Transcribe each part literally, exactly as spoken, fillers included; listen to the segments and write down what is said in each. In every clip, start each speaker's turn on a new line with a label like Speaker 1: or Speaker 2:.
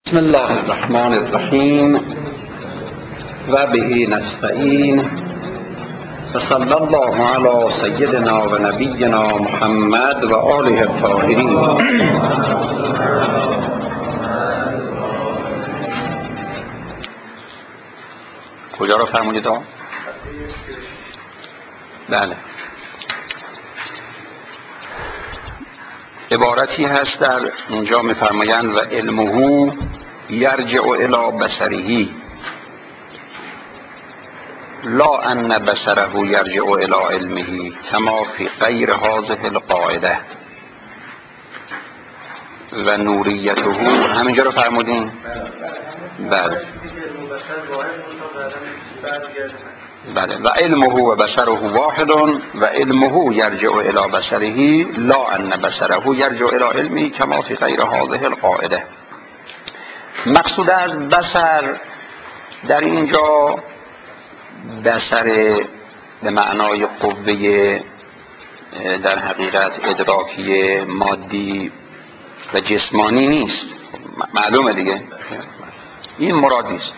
Speaker 1: بسم الله الرحمن الرحیم و به نستعین و صلی الله علی سیدنا و نبینا محمد و آله الطاهرین. کجا رو فرمودید ها؟ بله، عبارتی هست در اینجا می‌فرمایند و علمه یرجع الی بصره لا ان بصره یرجع الی علمه کما فی غیر هذه القاعده و نوریته. همینجا رو فرمودین؟ بله بله. و علمه و بصره واحد و علمه یرجع الی بصره لا ان بصره یرجع الی علمه کما فی غیر هذه القاعده. مقصود از بصر در اینجا بصر به معنای قوه در حقیقت ادراکی مادی و جسمانی نیست، معلومه دیگه، این مرادی است.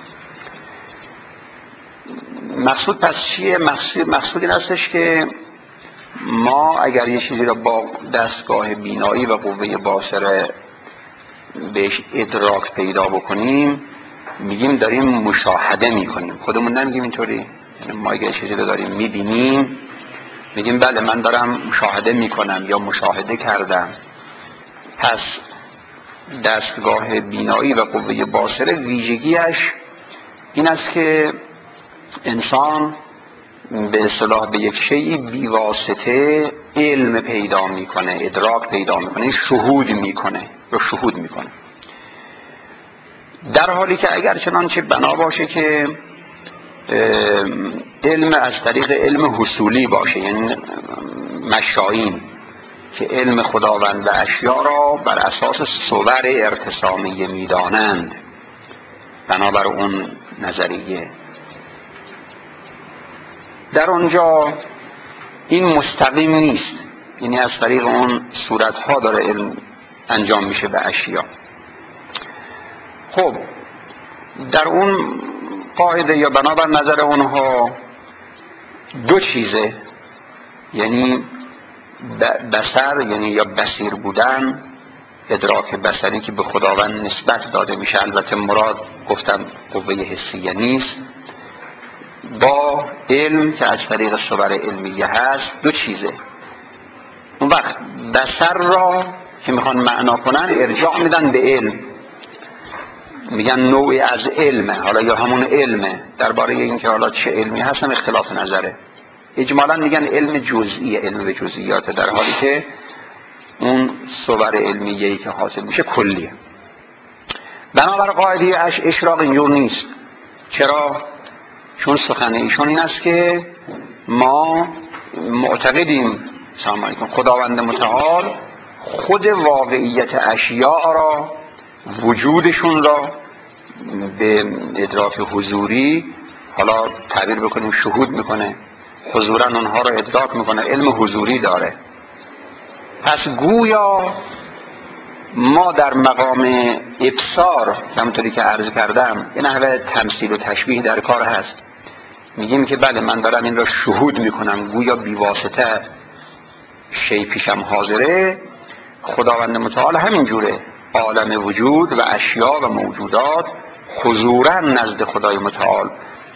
Speaker 1: مقصود پس چیه؟ مقصود, مقصود این هستش که ما اگر یه چیزی را با دستگاه بینایی و قوه باصره بهش ادراک پیدا بکنیم، میگیم داریم مشاهده میکنیم. خودمون نمیگیم اینطوری؟ یعنی ما اگر چیزی رو داریم میبینیم میگیم بله من دارم مشاهده میکنم یا مشاهده کردم. پس دستگاه بینایی و قوه باصره ویژگیش این است که انسان به اصطلاح به یک شیء بی واسطه علم پیدا میکنه، ادراک پیدا میکنه، شهود میکنه یا شهود میکنه، در حالی که اگر چنانچه بنا باشه که علم از طریق علم حصولی باشه، یعنی مشایین که علم خداوند و اشیا را بر اساس صور ارتسامیه میدانند، بنابر اون نظریه در اونجا این مستقیم نیست، یعنی از طریق اون صورتها داره علم انجام میشه به اشیا. خب در اون قاعده یا بنابر نظر اونها دو چیزه، یعنی بصر یعنی یا بصیر بودن، ادراک بصری که به خداوند نسبت داده میشه، البته مراد گفتم قوه حسیه نیست، با علم که از طریق صور علمیه هست، دو چیزه. اون وقت بصر را که میخوان معنا کنن ارجاع میدن به علم، میگن نوعی از علمه، حالا یا همون علمه. درباره اینکه حالا چه علمی هستن اختلاف نظره. اجمالا میگن علم جزئی، علم به جزئیات، در حالی که اون صور علمیه‌ای که حاصل میشه کلیه. بنابر قاعده اش اشراق اینجور نیست. چرا؟ چون سخن ایشون این است که ما معتقدیم سلام علیکم خداوند متعال خود واقعیت اشیاء را، وجودشون را به ادراک حضوری، حالا تعبیر بکنیم شهود میکنه، حضورا اونها را ادراک میکنه، علم حضوری داره. پس گویا ما در مقام ابصار، همونطوری که عرض کردم، یه نحوه تمثیل و تشبیه در کار هست. میگیم که بله من دارم این را شهود میکنم، گویا بیواسطه شی پیشم حاضره. خداوند متعال همین جوره، عالم وجود و اشیا و موجودات حضورا نزد خدای متعال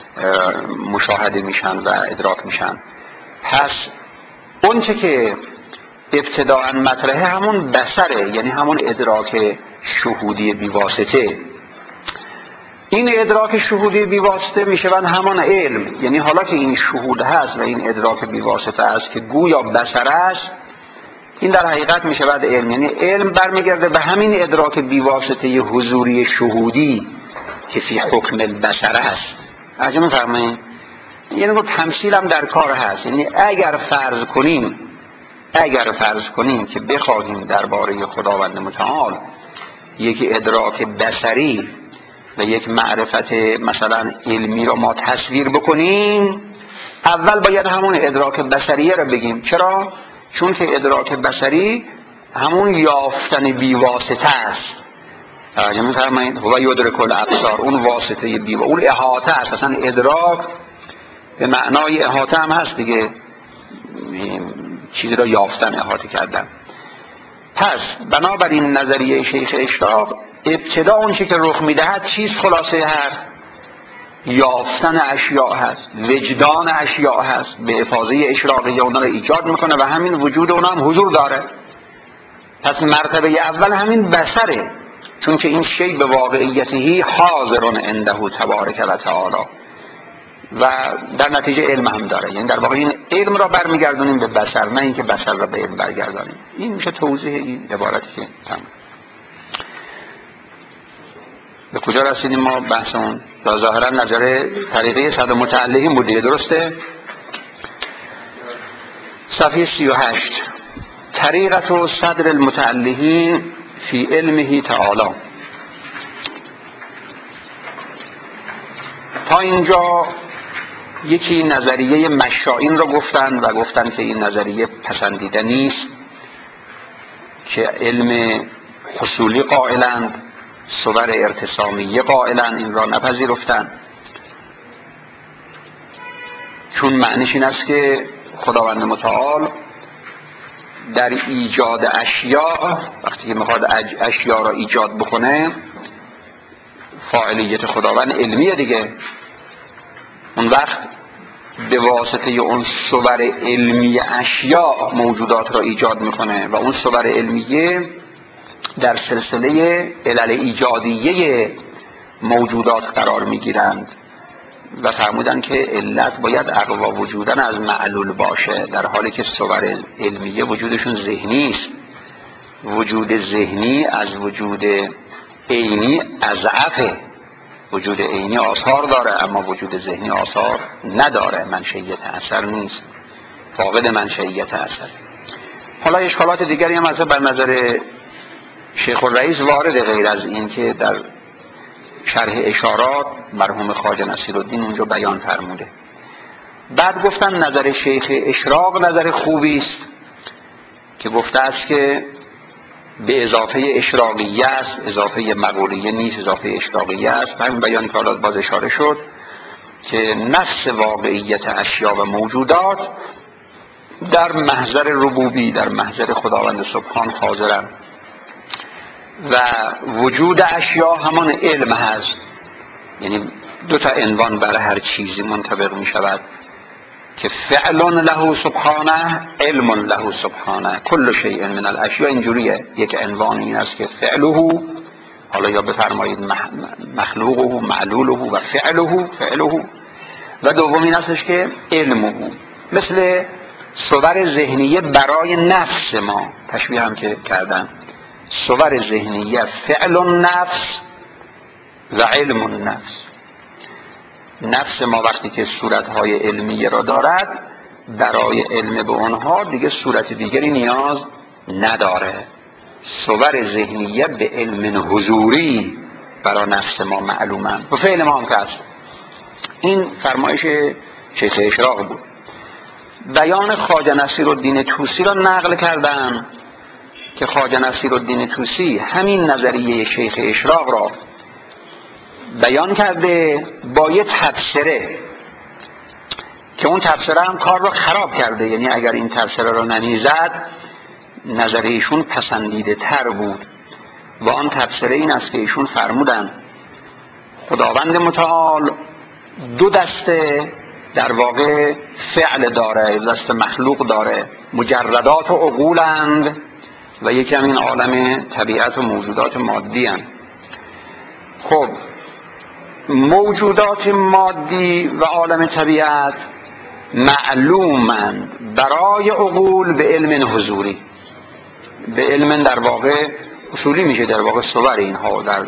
Speaker 1: مشاهده میشن و ادراک میشن. پس اون چه که ابتداء مطرحه همون بصره، یعنی همون ادراک شهودی بیواسطه. این ادراک شهودی بیواسطه میشون همان علم، یعنی حالا که این شهود هست و این ادراک بیواسطه است که گویا بصره است، این در حقیقت میشود علم. یعنی علم برمیگرده به همین ادراک بیواسطه حضوری شهودی که فی حکم البصره است. عجب می‌فرمایید؟ یعنی گفت تمثیل هم در کار هست. یعنی اگر فرض کنیم اگر فرض کنیم که بخواهیم درباره خداوند متعال یک ادراک بصری و یک معرفت مثلا علمی را ما تصویر بکنیم، اول باید همون ادراک بصریه را بگیم. چرا؟ چون که ادراک بصری همون یافتن بیواسطه است. توجه می‌فرمایید؟ هو یدرک الابصار، اون واسطه بی و اون احاطه است. اصلا ادراک به معنای احاطه هم هست دیگه، چیزی را یافتن، احاطه کردن. پس بنابراین نظریه شیخ اشراق ابتدا اون چی که رخ میدهد چیز خلاصه هر یافتن اشیاء هست، وجدان اشیاء هست، به افاضه اشراقیه اونا رو ایجاد میکنه و همین وجود اونا هم حضور داره. پس مرتبه اول همین بصره، چون که این شی به واقعیتی حاضرون عنده تبارک و تعالی و در نتیجه علم هم داره. یعنی در واقع این علم را برمیگردونیم به بصر، نه اینکه بصر را به علم برگردانیم. این میشه توضیح این عبارتی که تمام. به کجا رسیدیم ما بحثمون؟ تا ظاهرا نظر طریقه صد متعلقین بوده، درسته؟ صفحه سی و هشت، طریقت صدر المتعلقین فی علمه تعالی. تا اینجا یکی نظریه مشائین را گفتن و گفتن که این نظریه پسندیده نیست، که علم حصولی قائلند، صور ارتسامیه قائلند، این را نپذیرفتن، چون معنیش این است که خداوند متعال در ایجاد اشیاء، وقتی که میخواد اشیاء را ایجاد بکنه، فاعلیت خداوند علمیه دیگه. اون وقت به واسطه اون صور علمی اشیاء موجودات را ایجاد میکنه و اون صور علمیه در سلسله علل ایجادیه موجودات قرار میگیرند و فرمودن که علت باید اقوا وجودن از معلول باشه، در حالی که صور علمیه وجودشون ذهنی است. وجود ذهنی از وجود عینی اضعفه. وجود عینی آثار داره اما وجود ذهنی آثار نداره، منشئیت اثر نیست، فاقد منشئیت اثر. حالا اشکالات دیگری هم از بر نظر شیخ الرئیس وارد، غیر از این که در شرح اشارات مرحوم خواجه نصیرالدین اونجا بیان فرموده. بعد گفتن نظر شیخ اشراق نظر خوبی است که گفته است که به اضافه اشراقیه است، اضافه مقولیه نیست، اضافه اشراقیه است. همین بیانی که حالا باز اشاره شد که نفس واقعیت اشیا و موجودات در محضر ربوبی، در محضر خداوند سبحان حاضرند و وجود اشیا همان علم هست. یعنی دو تا عنوان برای هر چیزی منطبق می شود که فعل له سبحانه، علم له سبحانه. کل شیء من الاشیاء اینجوریه. یک عنوان این است که فعله، حالا یا بفرمایید مخلوقه، معلوله و فعله، فعله. و دوم این استش که علمه، مثل صور ذهنیه برای نفس ما تشبیه هم که کردن. صور ذهنیه فعل النفس و علم النفس. نفس ما وقتی که صورتهای علمیه را دارد، برای علم به آنها دیگه صورت دیگری نیاز نداره. صور ذهنیه به علم حضوری برای نفس ما معلومند و فعل ما هم که هست. این فرمایش شیخ اشراق بود. بیان خواجه نصیرالدین طوسی را نقل کردم که خواجه نصیرالدین طوسی همین نظریه شیخ اشراق را بیان کرده با یه تفسیره که اون تفسیره هم کار را خراب کرده. یعنی اگر این تفسیره را نمیزد نظر ایشون پسندیده تر بود. و آن تفسیره این است که ایشون فرمودن خداوند متعال دو دسته در واقع فعل داره، دست مخلوق داره، مجردات و عقولند و یکی هم این عالم طبیعت و موجودات مادی هستند. خب موجودات مادی و عالم طبیعت معلومند برای عقول به علم حضوری، به علم در واقع اصولی میشه، در واقع صور اینها در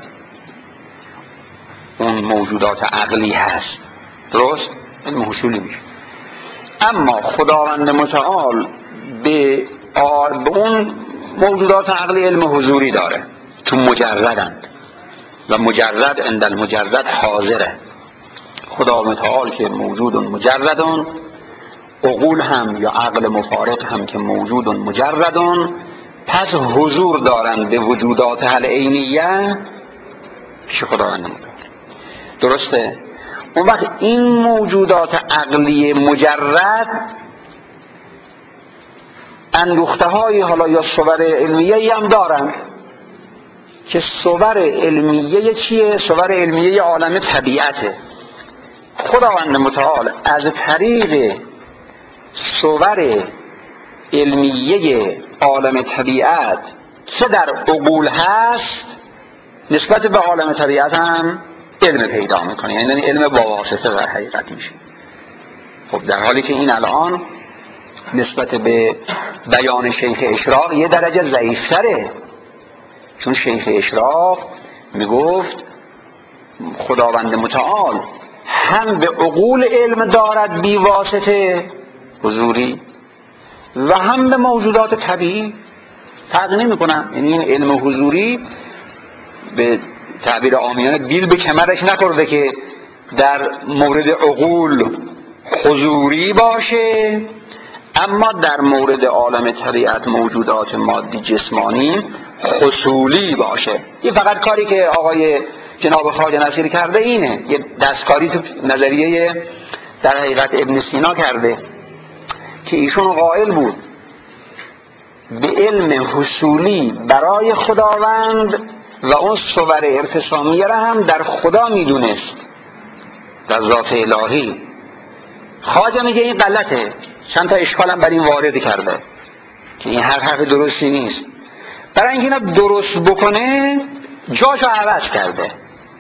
Speaker 1: اون موجودات عقلی هست، درست؟ علم حصولی میشه. اما خداوند متعال به به اون موجودات عقلی علم حضوری داره، چون مجردند و مجرد عند المجرد حاضره. خدا متعال که موجود مجردون، عقول هم یا عقل مفارق هم که موجود مجردون، پس حضور دارند به وجودات العینیه پیش خداوند متعال. درسته؟ اون وقت این موجودات عقلی مجرد اندوخته های حالا یا صور علمیه هم دارن که صور علمیه چیه؟ صور علمیه عالم طبیعته. خداوند متعال از طریق صور علمیه عالم طبیعت که در عقول هست نسبت به عالم طبیعت هم علم پیدا میکنه، یعنی علم با واسطه در حقیقت میشه. خب در حالی که این الان نسبت به بیان شیخ اشراق یه درجه ضعیفتره، چون شیخ اشراق میگفت خداوند متعال هم به عقول علم دارد بی واسطه حضوری و هم به موجودات طبیعی. فرق نمیکنن، یعنی این علم حضوری به تعبیر عامیانه بیل به کمرش نخورده که در مورد عقول حضوری باشه اما در مورد عالم طبیعت موجودات مادی جسمانی حصولی باشه. این فقط کاری که آقای جناب خواجه نصیر کرده اینه، یه دستکاری تو نظریه در حقیقت ابن سینا کرده که ایشون قائل بود به علم حصولی برای خداوند و اون صور ارتسامیه را هم در خدا میدونست، در ذات الهی. خواجه میگه این غلطه، چند تا اشکالم بر این وارد کرده که این هر حرف درستی نیست. برای اینکه اینا درست بکنه جاشو عوض کرده.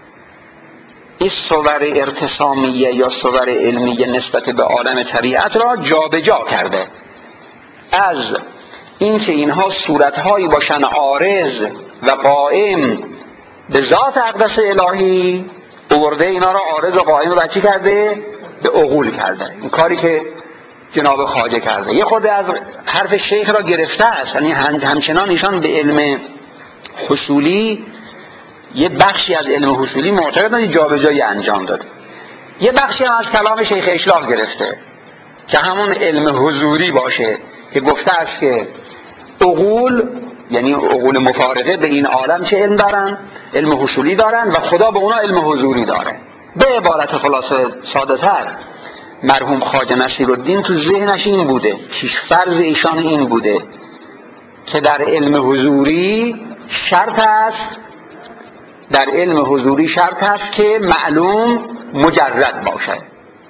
Speaker 1: این صور ارتسامیه یا صور علمیه نسبت به عالم طبیعت را جابجا جا کرده، از اینکه اینها صورتهایی باشن عارض و قائم به ذات اقدس الهی، آورده اینا را عارض و قائم رو چی کرده؟ به عقول کرده. این کاری که جناب خواجه کرده یه خود از حرف شیخ را گرفته است، یعنی همچنان ایشان به علم حصولی، یه بخشی از علم حصولی معتقدن جابجایی انجام داده، یه بخشی هم از کلام شیخ اشراق گرفته که همون علم حضوری باشه که گفته است که عقول، یعنی عقول مفارقه به این عالم چه علم دارن؟ علم حصولی دارن و خدا به اونا علم حضوری داره. به عبارت خلاصه ساده تر، مرحوم خواجه نصیرالدین تو ذهنش این بوده، پیش‌فرض ایشان این بوده که در علم حضوری شرط است، در علم حضوری شرط است که معلوم مجرد باشه.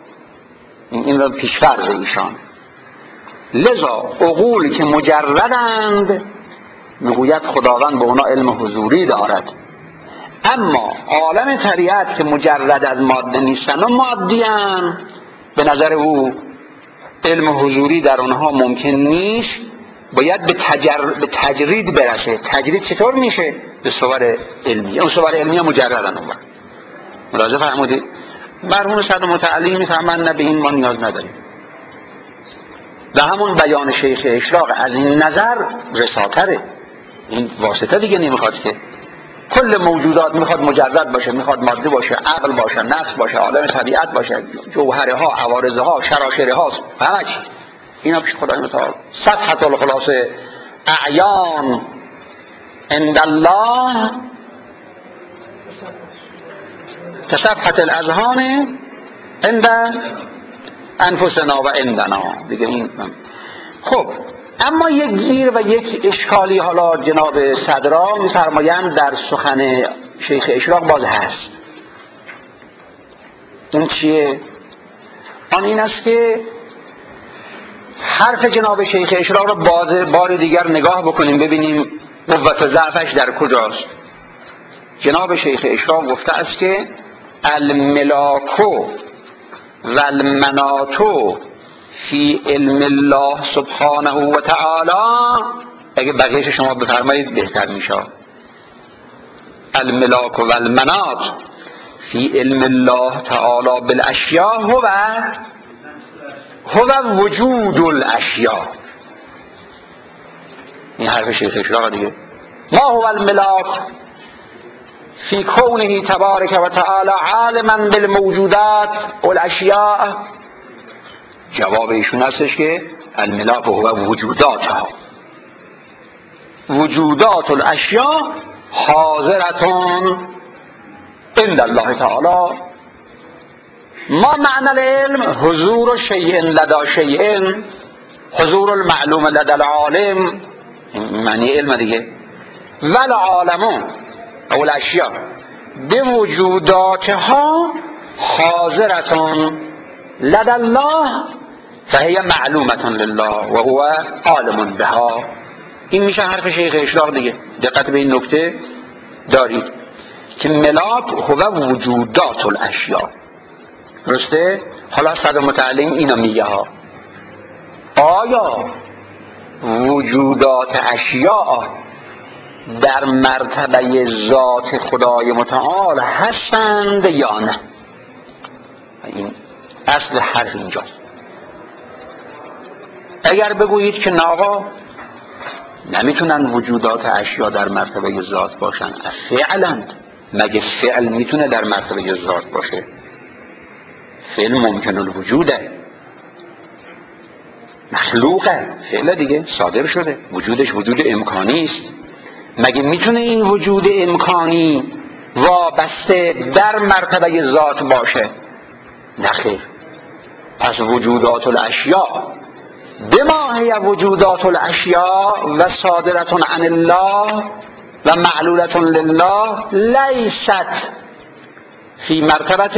Speaker 1: این رو پیش‌فرض ایشان. لذا عقول که مجردند میگوید خداوند به اونا علم حضوری دارد، اما عالم طبیعت که مجرد از ماده نیستن و مادیان، به نظر او علم حضوری در اونها ممکن نیست، باید به, تجر... به تجرید برسه. تجرید چطور میشه؟ به صور علمی. اون صور علمی مجردن. اون ملاحظه فرمودید؟ مرحوم صدر متعلی میفهمن نه به این ما نیاز نداریم. و همون بیان شیخ اشراق از این نظر رساتره، این واسطه دیگه نمیخواد که کل موجودات میخواد مجرد باشه، میخواد ماده باشه، عقل باشه، نفس باشه، عالم طبیعت باشه، جوهره ها، عوارض ها، شراشره ها، همه چی اینا پیش خدای متعال صفحة الخلاصه اعیان عند الله تصفحة الاذهان عند انفسنا و عندنا دیگه. این خب اما یک گیر و یک اشکالی حالا جناب صدرا می‌فرمایند در سخن شیخ اشراق باز هست. اون چیه؟ آن این است که حرف جناب شیخ اشراق را باز بار دیگر نگاه بکنیم ببینیم قوت ضعفش در کجاست. جناب شیخ اشراق گفته است که الملاکو و المناتو فی علم الله سبحانه و تعالی، اگه بقیهش شما بفرمایید بهتر میشه. الملاک و المنات فی علم الله تعالی بالاشیاء هو هو وجود الاشیاء. این حرف شیخ اشراق دیگه. ما هو الملاک فی کونه تبارک و تعالی عالما بالموجودات والاشیاء. جواب ایشون هستش که الملاک هو وجوداتها، وجودات الاشیاء حاضرتون عند الله تعالی. ما معنی العلم حضور شیء لدى شیء، حضور المعلوم لدى العالم، معنی علم دیگه. والعالم او الاشیاء بوجوداتها حاضرة لدى الله فهي معلومة لله و هو عالم بها. این میشه حرف شیخ اشراق دیگه. دقت به این نکته دارید که ملاک هو وجودات الاشیاء. درسته؟ حالا صد متعلم اینا میگه ها، آیا وجودات اشیاء در مرتبه ذات خدای متعال هستند یا نه؟ این اصل حرف اینجاست. اگر بگویید که نه آقا نمیتونن وجودات اشیاء در مرتبه ذات باشن، فعلند، مگه فعل میتونه در مرتبه ذات باشه؟ فعل ممکن الوجوده، مخلوقه، فعل دیگه صادر شده، وجودش وجود امکانی است. مگه میتونه این وجود امکانی وابسته در مرتبه ذات باشه؟ نخیر. پس وجودات الاشیاء بما هی وجودات الاشیاء و صادرة عن الله و معلولة لله لیست فی مرتبه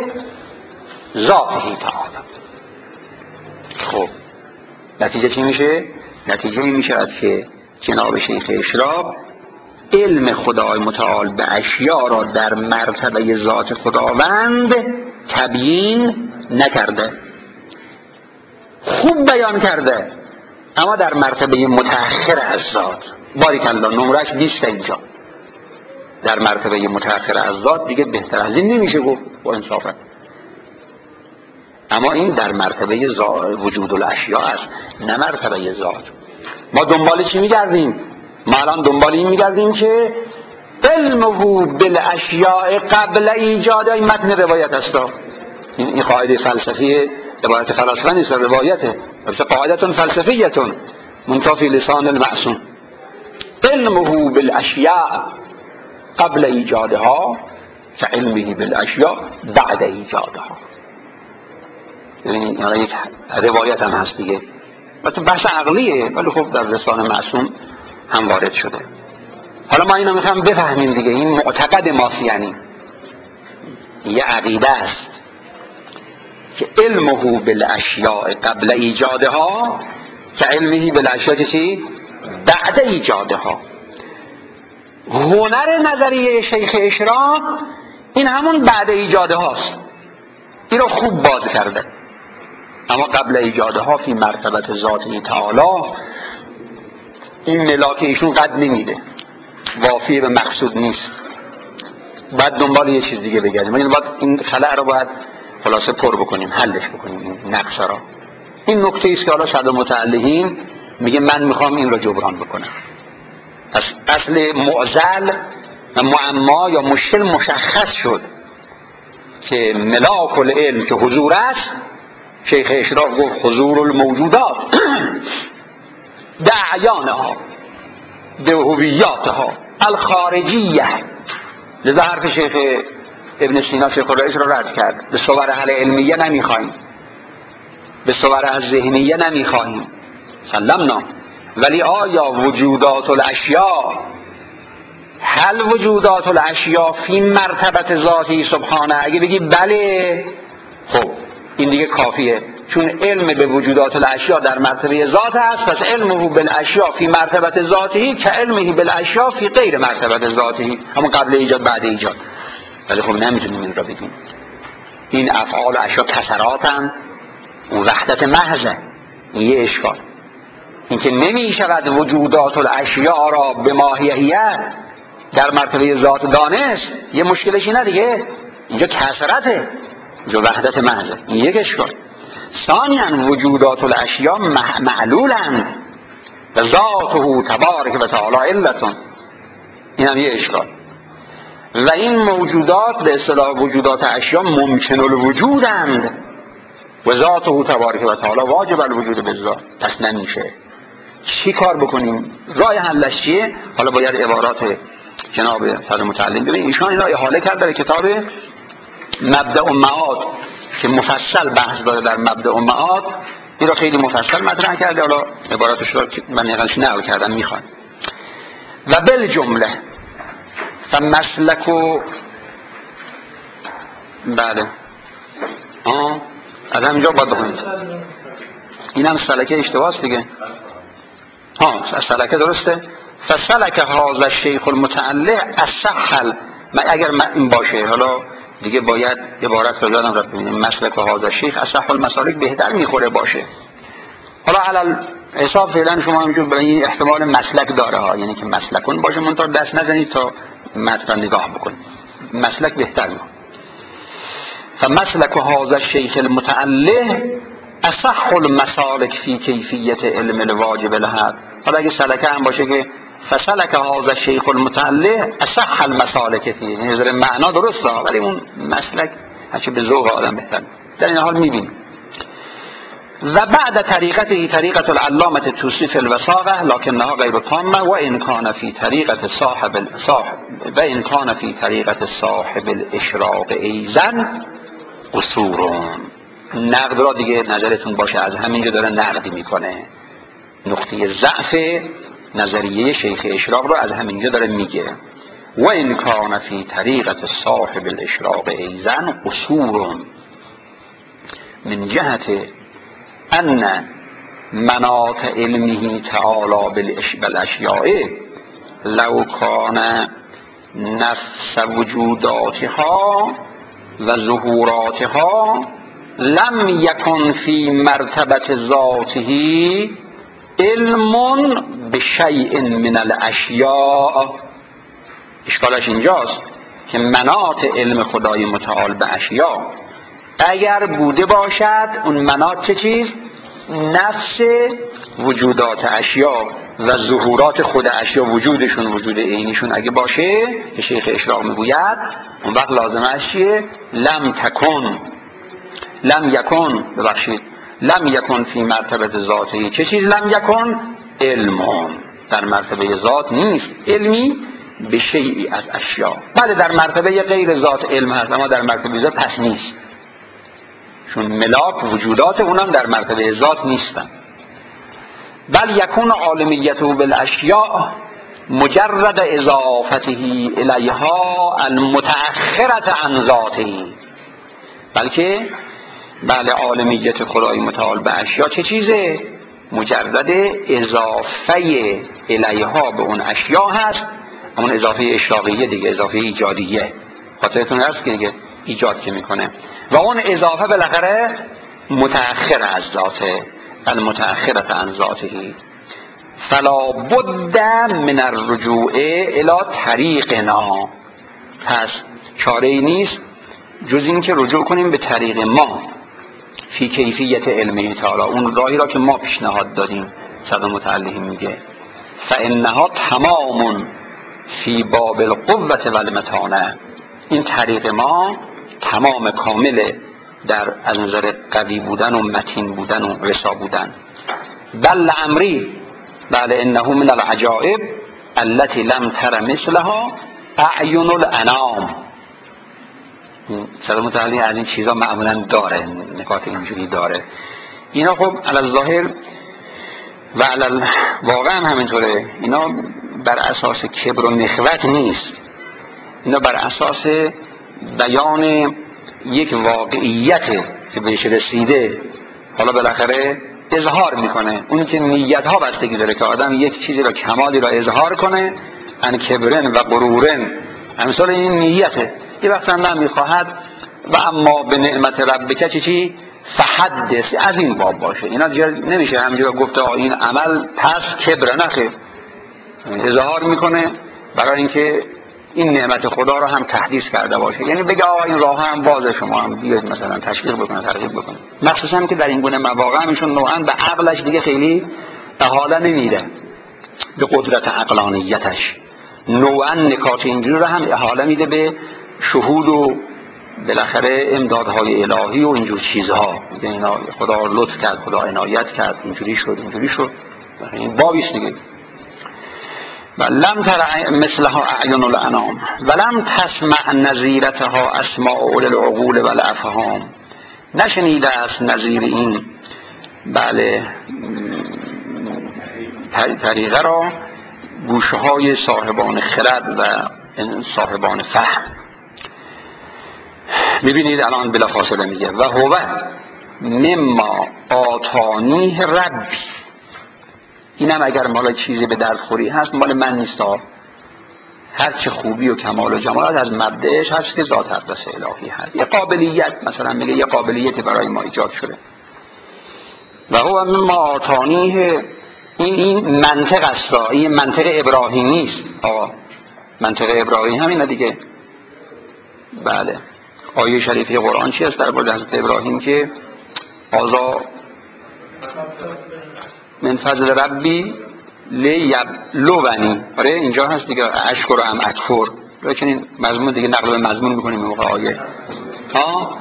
Speaker 1: ذاته تعالی. خب نتیجه چی میشه؟ نتیجه این میشه که جناب شیخ اشراق علم خدای متعال به اشیاء را در مرتبه ذات خداوند تبیین نکرده. خوب بیان کرده اما در مرتبه متأخر از ذات. باریک الله، نمرش بیست اینجا. در مرتبه متأخر از ذات دیگه بهتر از این نمیشه گفت با انصافا. اما این در مرتبه وجود الاشیاء است، نه مرتبه ذات. ما دنبال چی میگردیم؟ ما الان دنبال این میگردیم که علمه بالاشیاء قبل ایجاد. این متن روایت است، این قاعده فلسفی روایت فلسفه نیست، روایته، بلکه قاعده فلسفیه منتفی لسان المعصوم. علمه بالاشیاء قبل ایجادها كعلمه بالاشیاء بعد ایجادها. یعنی یک روایت هم هست دیگه، مثلا بحث عقلیه ولی خب در لسان معصوم هم وارد شده. حالا ما اینو میخوام بفهمیم دیگه. این معتقد ماست، یعنی یه عقیده است که علمه بالاشیاء قبل ایجادها که علمه بالاشیاء چی؟ بعد ایجادها. هنر نظریه شیخ اشراق این همون بعد ایجادهاست. این رو خوب باز کرده. اما قبل ایجادها فی مرتبت ذاتی تعالی این ملاک ایشون قد نمیده، وافی به مقصود نیست. بعد دنبال یه چیز دیگه بگردیم. این باید این خلأ رو باید خلاصه پر بکنیم، حلش بکنیم این نقص را. این نکته است که حالا صد متعلقین میگه من میخوام این رو جبران بکنم. پس اصل معضل و معما یا مشکل مشخص شد که ملاک العلم که حضور است. شیخ اشراق گفت حضور الموجودات به اعیانها به هویاتها الخارجیه. لذا حرف شیخ ابن سینا شیخ الرئیس را رد کرد. به صور اهل علمیه نمیخواهیم، به صور از ذهنیه نمیخواهیم، سلمنا. ولی آیا وجودات الاشیاء، هل وجودات الاشیاء فی مرتبت ذاتی سبحانه؟ اگه بگی بله، خب این دیگه کافیه، چون علم به وجودات الاشیاء در مرتبه ذات است. پس علمه بالاشیاء فی مرتبت ذاتی که علمه بالاشیاء فی غیر مرتبت ذاتی، همون قبل ایجاد بعد ایجاد. ولی خب نمیتونیم این را بگیم. این افعال اشیاء کسراتن و وحدت محضه. این یه اشکال. اینکه نمی شود وجودات الاشیاء را به ماهیت در مرتبه ذات دانست، یه مشکلش اینه دیگه، اینجا کسرته، اینجا وحدت محضه. این یک اشکال. ثانیاً وجودات الاشیاء معلولند و ذاته تبارک و تعالی علتون. این هم یه اشکال. و این موجودات به اصطلاح وجودات اشیاء ممکن الوجودند و ذاته تبارک و تعالی واجب الوجود بالذات. پس نمیشه. چی کار بکنیم؟ راه حلش چیه؟ حالا باید عبارات جناب صدر متعلم. ببین ایشان اینا احاله کرد در کتاب مبدأ المعاد که مفصل بحث داره در مبدأ المعاد، این را خیلی مفصل مطرح کرده. حالا عباراتش رو من نقلش نقل کردم میخوام. و بالجمله فمسلک و بله آه از همینجا باید بخونید. اینم سلکه اشتباهست دیگه. ها سلکه درسته. فسلک هذا الشیخ المتعلق السهل، اگر این باشه حالا دیگه باید عبارت رو یادم رفت ببینیم. مسلک هذا الشیخ السهل المسالک بهتر میخوره باشه. حالا علل حساب فعلا شما همینجور برای این احتمال مسلک داره ها، یعنی که مسلکون باشه منطور دست نزنید تا متن نگاه بکنید. مسلک بهتر میخوره. فمسلک هذا الشیخ المتعلق اصح المسالک فی کیفیت علم الواجب لها. حالا اگه سلکه هم باشه که فسلک هذا الشیخ المتعلق اصح المسالک فی، یعنی نظر معنا درسته ولی اون مسلک هرچه به ذوق آدم بهتر. در این حال میبینیم. و بعد طریقته طریقه العلامه توصی فی الوثاقه لکنها غیر تامه و ان کان فی طریقه صاحب صاحب و ان کان فی طریقه صاحب الاشراق ایضا قصورون. نقد را دیگه نظرتون باشه از همینجا داره نقد میکنه. نقطه ضعف نظریه شیخ اشراق رو از همینجا داره میگه. و ان کان فی طریقه صاحب الاشراق ایضا قصورون من جهت ان مناط علمه تعالی بالاشیاء لو کان نفس وجوداتها و ظهوراتها لم یکن فی مرتبه ذاته علم بشیء من الاشیاء. اشکالش اینجاست که مناط علم خدای متعال به اشیاء اگر بوده باشد اون مناط چه چیز؟ نفس وجودات اشیاء و ظهورات خود اشیاء، وجودشون وجود عینیشون اگه باشه که شیخ اشراق میگوید اون وقت لازمش چیه؟ لم تکن لم یکن ببخشید لم یکن فی مرتبه ذاتی. چه چیز لم یکن؟ علم. در مرتبه ذات نیست علمی به شیئی از اشیاء. بله در مرتبه غیر ذات علم هست اما در مرتبه ذات پس نیست، چون ملاک وجودات اونم در مرتبه ذات نیستن. بل یکون عالمیته بالاشیاء مجرد اضافته الیها المتأخرة عن ذاته. بلکه بله عالمیت خدای متعال به اشیاء چه چیزه؟ مجرد اضافه الیها به اون اشیاء هست، اون اضافه اشراقیه دیگه، اضافه ایجادیه. خاطرتون هست که دیگه ایجاد که میکنه و اون اضافه بالاخره متأخر از ذاته، المتأخرة عن ذاته. فلا بد من الرجوع الی طریقنا. پس چاره ای نیست جز این که رجوع کنیم به طریق ما فی کیفیت علمه تعالی، اون راهی را که ما پیشنهاد دادیم. صدر متعلم میگه فانها تمام فی باب القوة والمتانه. این طریق ما تمام کامل در از نظر قوی بودن و متین بودن و رسا بودن. بل امری بله انه من العجائب التي لم تر مثلها اعین الانام. صدر متعلم از این چیزا معمولا داره، نکات اینجوری داره. اینا خب علی ظاهر و علی واقع هم همینطوره. اینا بر اساس کبر و نخوت نیست، اینا بر اساس بیان یک واقعیت که بهش رسیده حالا بالاخره اظهار میکنه. اون که نیت ها بستگی داره که آدم یک چیزی را کمالی را اظهار کنه، ان کبرن و غرورن امثال این نیته. یه وقت هم میخواهد و اما به نعمت ربک چی چی فحدث، از این باب باشه. اینا نمیشه همینجوری گفته این عمل پس کبر نخیر، اظهار میکنه برای اینکه این نعمت خدا رو هم تحدیث کرده باشه. یعنی بگه آقا این راه هم بازه، شما هم بیاید مثلا تشویق بکنه، ترغیب بکنه. مخصوصا که در این گونه مواقع میشون نوعا به عقلش دیگه خیلی احاله نمیده، به قدرت عقلانیتش نوعا نکات اینجوری رو هم احاله میده به شهود و بالاخره امدادهای الهی و اینجور چیزها. میگه اینا خدا لطف کرد، خدا عنایت کرد، اینجوری شد اینجوری شد. این بابیش دیگه. و لم تر مثلها اعین الانام ولم تسمع نظیرتها اسماع اولی العقول و الافهام. نشنیده است نظیر این بله طریقه را گوشه های صاحبان خرد و صاحبان فهم. ببینید الان بلافاصله میگه و هو مما آتانیه ربی. اینم اگر مال چیزی به درد خوری هست مال من نیست ها. هر چه خوبی و کمال و جمالات از مبدأش هست که ذات اقدس الهی هست. یه قابلیت مثلا میگه یه قابلیتی برای ما ایجاد شده. و هو مما آتانیه این این منطق است. این منطق ابراهیمی است. آقا منطق ابراهیمی همینه دیگه. بله آیه شریفه قرآن چی است در مورد حضرت ابراهیم که آزا من فضل ربی لیبلونی. آره اینجا هست دیگه اشکر ام اکفر. لیکن این مضمون دیگه نقل به مضمون میکنیم موقع آیه ها.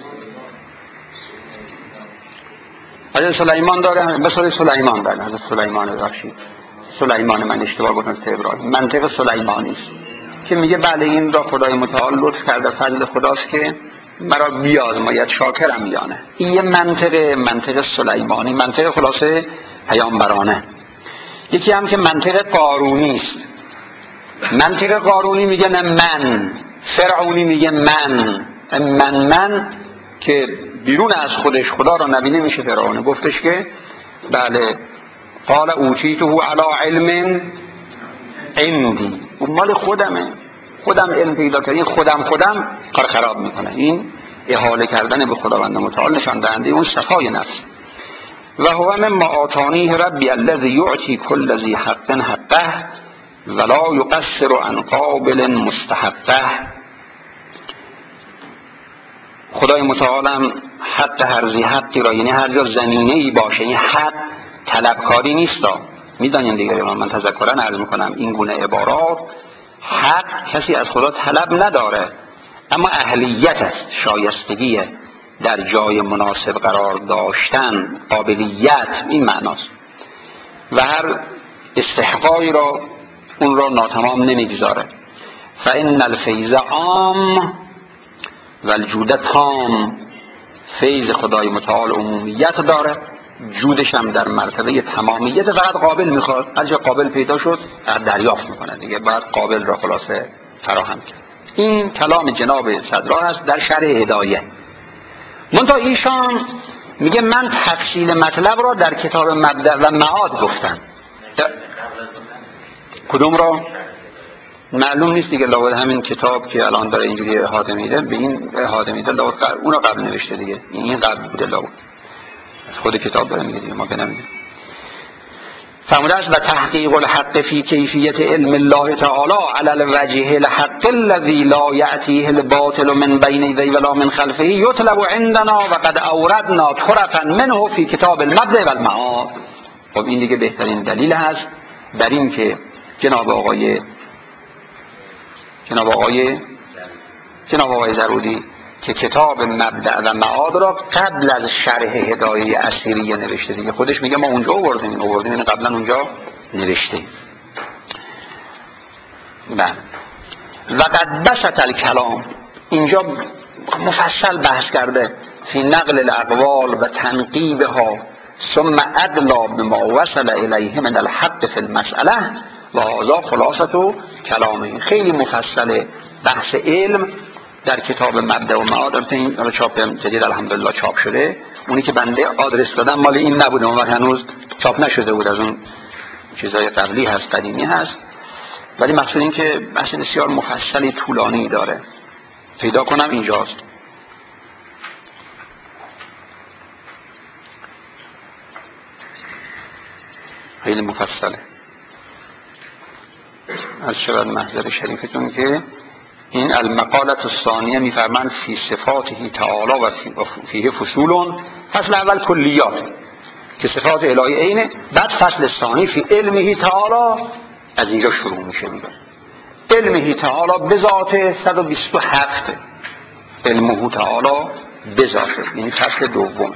Speaker 1: حضرت سلیمان داره به سوره سلیمان بله حضرت سلیمان بخشید سلیمان من اشتباه گفتم ابراهیم. منطق سلیمانی است که میگه بله این را خدای متعال لطف کرده فضل خداست که مرا بیازماید شاکرم یا نه. این یه منطق منطق سلیمانی منطق خلاصه پیامبرانه. یکی هم که منطق قارونی است. منطق قارونی میگه نه من. فرعونی میگه من من من که بیرون از خودش خدا را نبینه میشه فرعون. گفتش که بله قال اوتیته علی علم عندی. اون مال خودمه خودم علم پیدا کردم خودم خودم کار خراب میکنه. این احاله کردن به خداوند متعال نشان دهنده اون صفای نفس. و هو مما آتانیه ربی الذی یعطی کل ذی حق حقه ولا یقصر عن قابل مستحقه. خدای متعالم حق هر ذی حقی را یعنی هر جا زمینه ای باشه این حق طلبکاری نیستا. میدانین دیگه من تذکرن عرض میکنم این گونه عبارات حق کسی از خدا طلب نداره اما اهلیت است شایستگی در جای مناسب قرار داشتن قابلیت این معناست و هر استحقاقی را اون را ناتمام نمیگذاره. فإن الفیض عام و الجود تام. فیض خدای متعال عمومیت داره جودش هم در مرتبه تمامیت فقط قابل میخواد. هر جا قابل پیدا شد دریافت میکنه دیگه بعد قابل را خلاصه فراهم کرد. این کلام جناب صدرا است در شرح هدایه. منتها ایشان میگه من تفصیل مطلب را در کتاب مبدأ و معاد گفتم. کدوم را معلوم نیست دیگه لابد همین کتاب که الان داره اینجوری احاطه میده به این احاطه میده لابد اون رو قبل نوشته دیگه. این قبل بوده لابد خود کتاب داره میگه دیگه ما که نمیدونیم. فرموده است و تحقیق الحق فی کیفیت علم الله تعالی علی الوجه الحق الذی لا یأتیه الباطل من بین یدیه ولا من خلفه یطلب عندنا و قد اوردنا طرفا منه فی کتاب المبدأ و المعاد. خب این دیگه بهترین دلیل هست در این که جناب آقای جناب آقای جناب آقای زرودی که کتاب مبدأ و معاد را قبل از شرح هدایه اسیریه نوشته دیگه. خودش میگه ما اونجا آوردیم آوردیم این قبلا اونجا نوشته. بله و قد بسط الکلام اینجا مفصل بحث کرده فی نقل الاقوال و تنقیبها ثم ادلا بما وصل الیه من الحق فی المسئله و هذا خلاصه کلامه. خیلی مفصله بحث علم در کتاب مبدأ و معاد. البته این چاپ جدید الحمدلله چاپ شده. اونی که بنده آدرس دادم مال این نبوده اون وقت هنوز چاپ نشده بود از اون چیزای قبلی هست قدیمی هست ولی مقصود این که بحث بسیار مفصلی طولانی داره. پیدا کنم اینجاست. خیلی مفصله. از شبت محضر شریفتون که این المقالت الثانیه میفرمند فی صفاته تعالی و فیه فصولون. فصل اول کلیات که صفات الهی اینه. بعد فصل ثانی فی علمه تعالی از اینجا شروع میشه. میگه علمه تعالی به ذات صد و بیست و هفت علمه تعالی به ذات یعنی فصل دوم.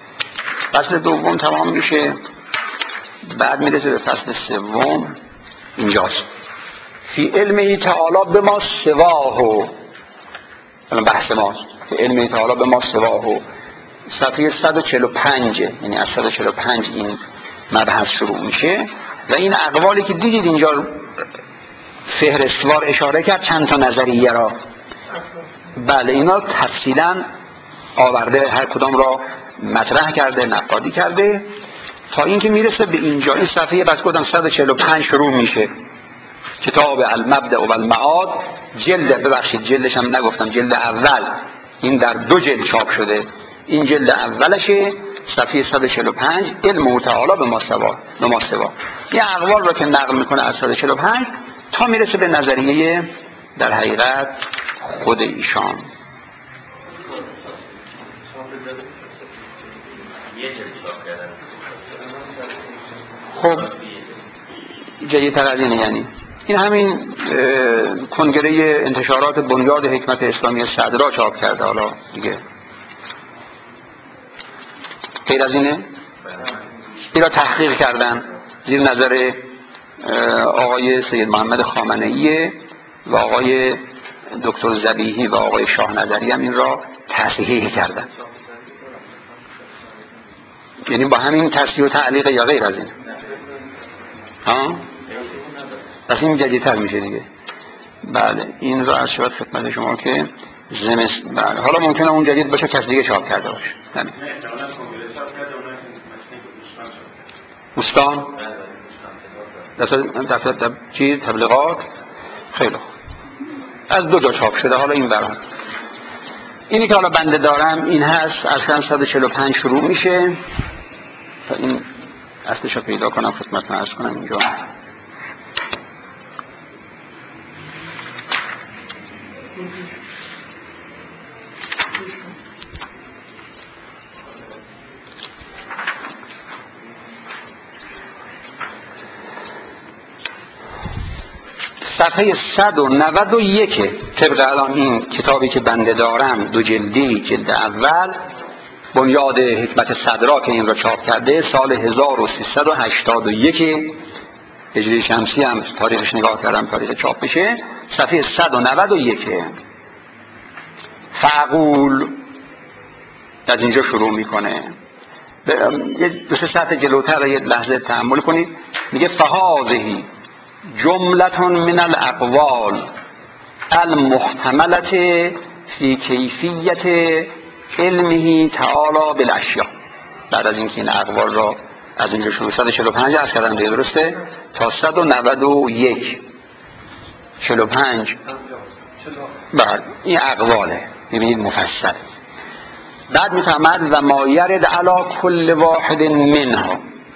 Speaker 1: فصل دوم تمام میشه بعد میرسه به فصل سوم اینجاست. فی علمه تعالی به ما سواه، بحث ماست، فی علمه تعالی به ما سواه، صفحه صد و چهل و پنج، یعنی از صد و چهل و پنج این مبحث شروع میشه و این اقوالی که دیدید اینجا فهرستوار اشاره کرد چند تا نظریه را، بله اینا تفصیلا آورده، هر کدام را مطرح کرده، نقادی کرده تا اینکه میرسه به اینجا. این صفحه بس گفتم صد و چهل و پنج شروع میشه، کتاب المبدأ و المعاد، جلد، ببخشید جلدش هم نگفتم، جلد اول، این در دو جلد چاپ شده، این جلد اولشه، صفحه صد و چهل و پنج، علم تعالی به ما سوا، به ما سوا. یه اقوال را که نقل میکنه از صد و چهل و پنج تا میرسه به نظریه در حقیقت خود ایشان. خب جدیدتر از اینه، یعنی این همین کنگره انتشارات بنیاد حکمت اسلامی صدرا چاپ کرده، حالا دیگه غیر از اینه. این را تحقیق کردن زیر نظر آقای سید محمد خامنه‌ای و آقای دکتر ذبیحی و آقای شاه نظری هم این را تصحیح کردن، یعنی با همین تصحیح و تعلیق یا غیر از این. ها پس این جدیدتر میشه دیگه. بله این را از شبت خدمت شما که زمست، بله حالا ممکنه اون جدید باشه کسی دیگه چاپ کرده باشه. نه بوستان دفتر تب... چی تبلیغات، خیلی خوب، از دو جا چاپ شده. حالا این برام اینی که حالا بنده دارم این هست، اصلا صد و چهل و پنج شروع میشه تا این اصلش رو پیدا کنم خدمت عرض کنم اینجا. صفحه صد و نود و یک طبق الان این کتابی که بنده دارم، دو جلدی، جلد اول بنیاد حکمت صدرا که این را چاپ کرده، سال هزار و سیصد و هشتاد و یک هجری شمسی هم تاریخش نگاه کردم، تاریخ چاپ بشه، صفحه صد و نود و یک. فعقول از اینجا شروع میکنه، یه دو سه صفحه جلوتر یه لحظه تأمل کنید. میگه فهذه جملتون من الاقوال المحتملت فی کیفیت علمه تعالی بالاشیاء. بعد از اینکه این اقوال را از اینجا شروع صد و چهل و پنج عرض کردم دیگه، درسته، تا صد و نود و یک چهل و پنج. بعد این اقواله ببینید مفصل. بعد میفهمد و ما یرد علی کل واحد منها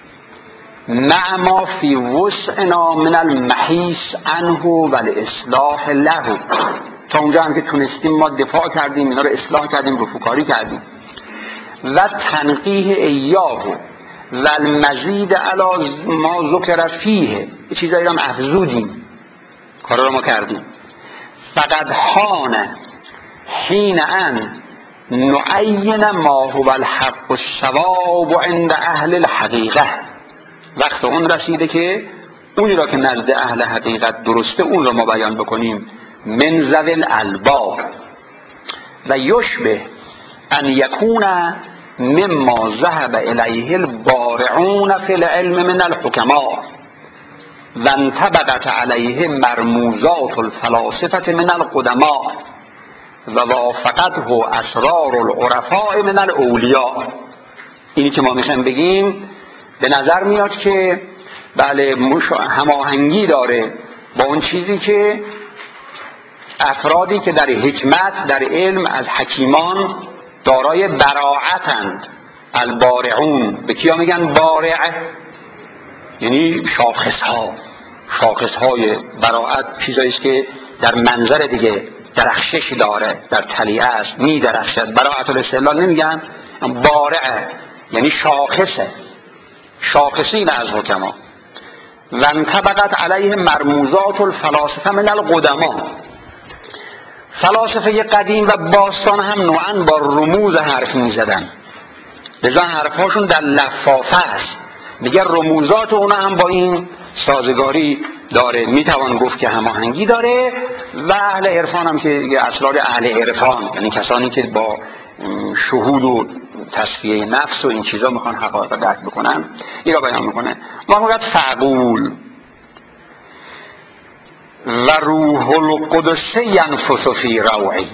Speaker 1: مع ما فی وسعنا من المحیص عنه و الاصلاح له. تا اونجا هم که تونستیم ما دفاع کردیم، اینا رو اصلاح کردیم، رفوکاری کردیم. و تنقیح ایاه و المزید علی ما ذکر فیه، یه چیزایی رو هم افزودیم، کارا رو ما کردیم. فقد حان حین ان نعین ما هو الحق الصواب عند اهل الحقیقه. وقت اون رسیده که اونی را که نزد اهل حقیقت درسته اون را ما بیان بکنیم. من ذوی الالباب و یشبه ان یکون مما ذهب الیه البارعون فی العلم من الحکماء و انطبقت علیه مرموزات الفلاسفه من القدماء و وافقته اسرار العرفاء من الاولیاء. اینی که ما میخوایم بگیم به نظر میاد که بله هماهنگی داره با اون چیزی که افرادی که در حکمت در علم از حکیمان دارای براعتند. البارعون به کیا میگن بارع؟ یعنی شاخص ها، شاخص های براعت چیزایی است که در منظر دیگه درخشش داره، در طلیعه است، می درخشد. براعت الاستدلال نمیگن، بارع یعنی شاخصه، شاخصین از حکما. و انطبقت علیه مرموزات الفلاسفه من القدما. فلاسفه قدیم و باستان هم نوعا با رموز حرف می زدن، لذا حرفهاشون در لفافه است. میگه رموزات اونا هم با این سازگاری داره، میتوان گفت که هماهنگی داره. و اهل عرفان هم که اسرار اهل عرفان، یعنی کسانی که با شهود و تصفیه نفس و این چیزا میخوان حقایق رو درک بکنن، این را بیان میکنه. ما میگه فقول و روح القدس ینفث فی روعی.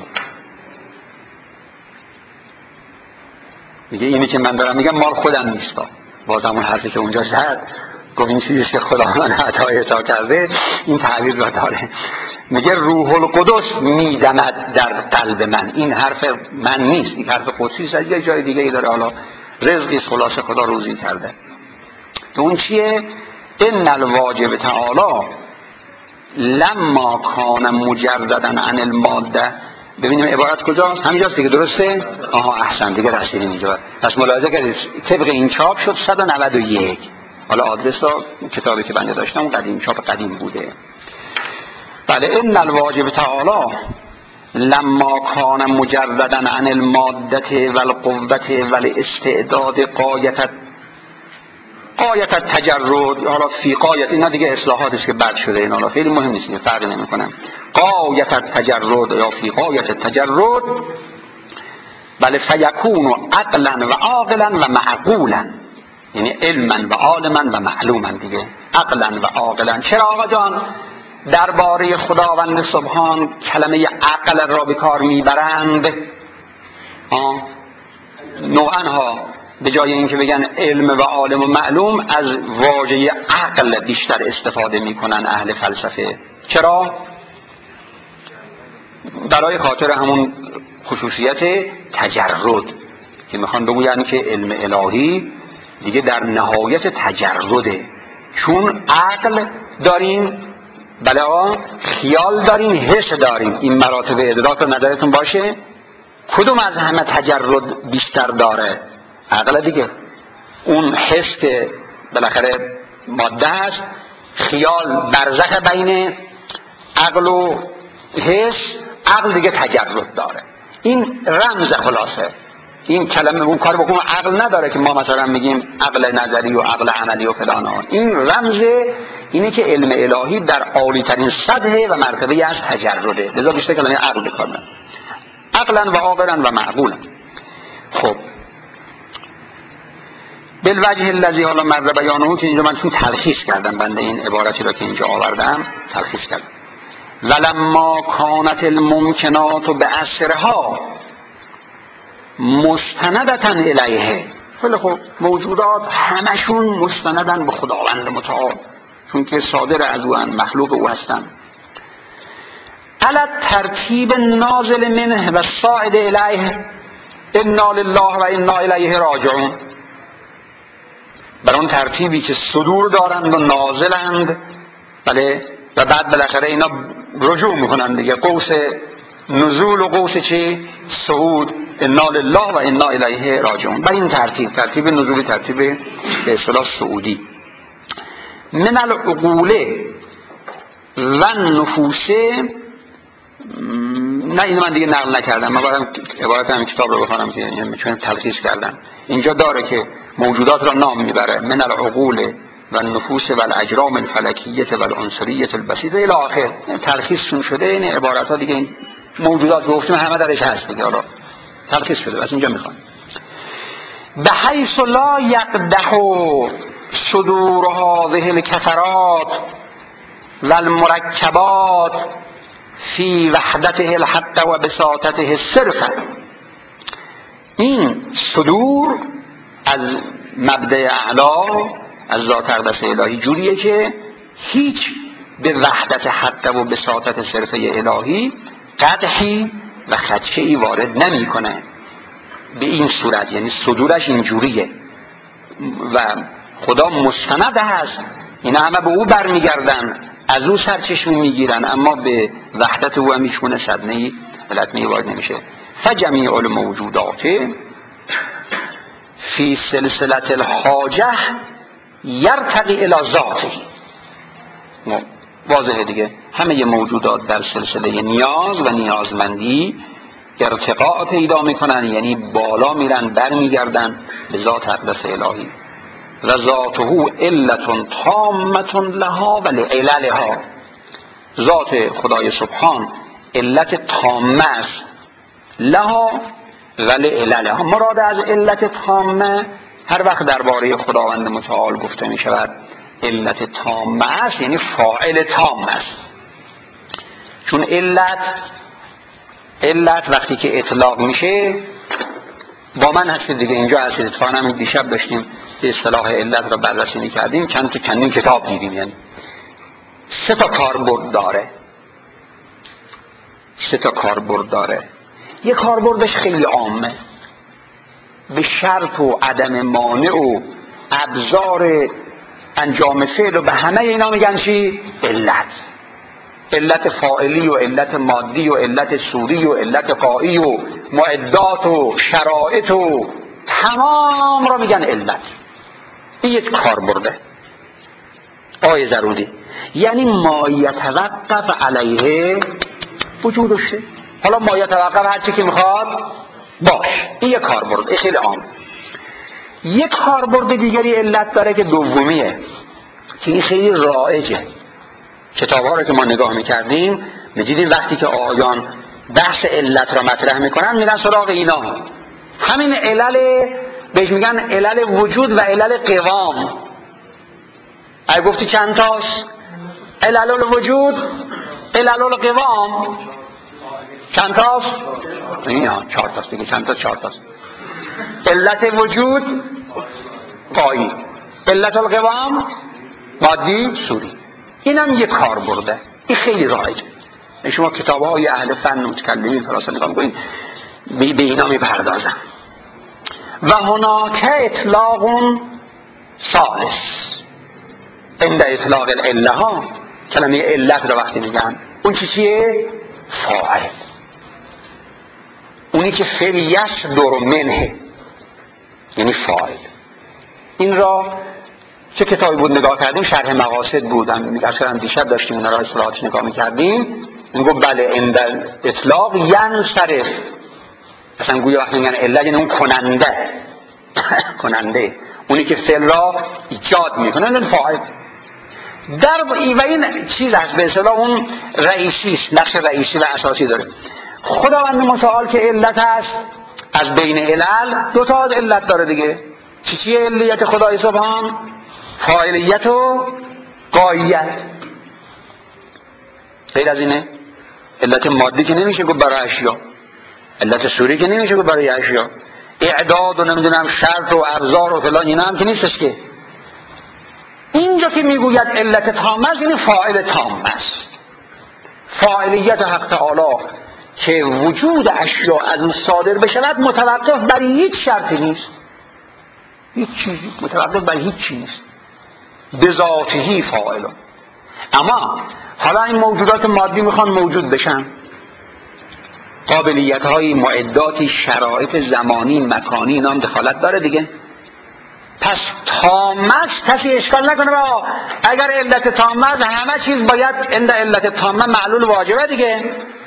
Speaker 1: میگه اینی که من دارم میگم مال خودم نیستا، باز همون حرفی که اونجا زد، گفت این چیزی که خداوند عطای عطا کرده این تعبیر را داره. میگه روح القدس میدمد در قلب من. این حرف من نیست، این حرف قدسی است، یه جای دیگه ای داره. حالا رزقی خلاص خدا روزی کرده. تو اون چیه؟ ان الواجب تعالی لما کان مجردا عن الماده. ببینیم عبارت کجاست؟ همینجاست دیگه، درسته؟ آها احسن، دیگه رسیدیم اینجا. پس ملاحظه کردید طبق این چاپ شد صد و نود و یک. حالا آدرس رو کتابی که بنده داشتم قدیم چاپ قدیم بوده. بله، ان الواجب تعالی لما کان مجردا عن الماده والقوه والاستعداد قایت قایت التجرد. حالا فی قایت اینا دیگه اصلاحاتی است که بعد شده، اینا خیلی مهم نیست، فرقی نمیکنه. قایت التجرد یا فی قایت التجرد. بله فیکون عقلا و عاقلا و معقولا، یعنی علما و عالما و معلوما دیگه، عقلا و عاقلا. چرا آقا جان درباره خداوند سبحان کلمه عقل را به کار میبرند؟ نوعا ها به جای اینکه بگن علم و عالم و معلوم، از واژه عقل بیشتر استفاده میکنن اهل فلسفه. چرا؟ برای خاطر همون خصوصیت تجرد که میخوان بگوین که علم الهی دیگه در نهایت تجرده. چون عقل داریم، بله خیال داریم، حس داریم، این مراتب ادراک رو نظرتون باشه. کدوم از همه تجرد بیشتر داره؟ عقل دیگه. اون حس که بالاخره ماده است، خیال برزخ بین عقل و حس، عقل دیگه تجرد داره. این رمز خلاصه. این کلمه اون کار بکنه عقل نداره که ما مثلا میگیم عقل نظری و عقل عملی و فلان ها. این رمز اینه که علم الهی در عالی ترین سطح و مرتبه از تجرده، لذا بیشتر کلمه عقل بکنه، عقلا و عاقلا و معقولا. خب بالوجه الذی حالا مر بیانه، که اینجا من چون تلخیص کردم بنده این عبارتی را که اینجا آوردم تلخیص کردم. ولما کانت الممکنات بأسرها مستندتا الیه. خیلی خب موجودات همشون مستندن به خداوند متعال، چون که صادر از او هستند، مخلوق او هستند. علی ترتیب نازل منه و صاعد الیه انا لله و انا الیه راجعون. بر اون ترتیبی که صدور دارند و نازلند، بله، و بعد بالاخره اینا رجوع میکنن دیگه، قوس نزول و قوس چی؟ صعود. انا لله و انا الیه راجعون. بر این ترتیب، ترتیب نزولی، ترتیب به اصطلاح صعودی. من العقوله و نفوسه. نه اینو من دیگه نقل نکردم، من باید عبارت همین کتاب رو بخونم که چون تلخیص کردم. اینجا داره که موجودات را نام میبره، من العقول و النفوس و الاجرام الفلکیه و العنصریه البسیطه الی آخر. تلخیصشون شده این عبارت ها دیگه. این موجودات رو گفتیم همه درش هست دیگه، حالا تلخیص شده. بس اینجا میخوام بحیث لا یقدح صدور هذه الکثرات و المرکبات فی وحدته الحق و بساطته الصرف. این صدور از مبدأ اعلا از ذات اقدس الهی جوریه که هیچ به وحدت حق و بساطت صرفه الهی قدحی و خدشه‌ای وارد نمی کنه به این صورت. یعنی صدورش این جوریه و خدا مستند هست، اینا همه به او برمیگردن، از او سرچشمه میگیرن، اما به وحدت او هم هیچگونه صدمه‌ای لطمه‌ای وارد نمیشه. فجمیع الموجودات فی سلسله الحاجه یرتقی الی ذاته. واضحه دیگه، همه ی موجودات در سلسله نیاز و نیازمندی ارتقاء پیدا میکنن، یعنی بالا میرن، برمیگردن به ذات اقدس الهی. و ذاته علت تامة لها و لعللها. ذات خدای سبحان علت تامه است، لها و لعللها. مراد از علت تامه هر وقت درباره خداوند متعال گفته می شود علت تامه است، یعنی فاعل تام است. چون علت علت وقتی که اطلاق میشه، با من هستید دیگه، اینجا هستید، اتفاقا همین دیشب داشتیم اصطلاح علت را بررسی می‌کردیم، چند تا چندین کتاب دیدیم. یعنی سه تا کاربرد داره، سه تا کاربرد داره. یه کاربردش خیلی عامه، به شرط و عدم مانع و ابزار انجام فعل و به همه اینا میگن چی؟ علت. علت فاعلی و علت مادی و علت صوری و علت قایی و معدات و شرایط و تمام را میگن علت. این یک کاربرده. آیه ضروری یعنی ما یتوقف علیه وجودشه. حالا ما یتوقف هر چی که میخواد باش، این یک کاربرد، این خیلی عام. یک کاربرد دیگری علت داره که دومیه، که این خیلی رایجه. کتاب ها رو که ما نگاه میکردیم میدیدیم وقتی که آیان بحث علت را مطرح میکنن میرن سراغ اینا. همین علل بهش میگن علل وجود و علل قوام. اگه گفتی چند تاست؟ علل الوجود، علل القوام چند تاست؟ اینا چهار تاست دیگه. چند تا؟ چهار تاست. علت وجود قایی، علت القوام مادی صوری. اینم یک کار برده. این خیلی رایجه. شما کتاب های اهل فن متکلمین فراسا نگاه کنید به اینا میپردازن. و هناک اطلاق ثالث عند اطلاق العله ها. کلمه علت رو وقتی میگن اون چی چیه؟ فاعل، اونی که فعل یصدر منه، یعنی فاعل. این را چه کتابی بود نگاه کردیم؟ شرح مقاصد بودم، اصلا دیشب داشتیم اون را اصطلاحاتش نگاه میکردیم. میگه بله عند اطلاق ینصرف، اصلا گویا وقتی میگن علت یعنی اون کننده کننده اونی که فعل را ایجاد میکنه، اون فاعل. در و این چیز هست به اصطلاح اون رئیسی است، نقش رئیسی و اساسی داره. خداوند متعال که علت هست، از بین علل دو تا علت داره دیگه. چی چیه علیت خدای سبحان؟ فاعلیت و قاییت. غیر از اینه علت مادی که نمیشه گفت برای اشیا، علت صوری که نمیشه گفت برای اشیا، اعداد و نمیدونم شرط و ابزار و فلان اینا هم که نیستش که. اینجا که میگوید علت تامه است یعنی فاعل تام است. فاعلیت حق تعالی که وجود اشیا از اون صادر بشود متوقف بر هیچ شرطی نیست، هیچ چیزی متوقف بر هیچ چیزی نیست. به ذاتهی فاعل. اما حالا این موجودات مادی میخوان موجود بشن، قابلیت های معداتی شرایط زمانی مکانی اینا هم دخالت داره دیگه. پس تامه کسی اشکال نکنه با اگر علت تامه همه چیز باید عند علت تامه معلول واجبه دیگه.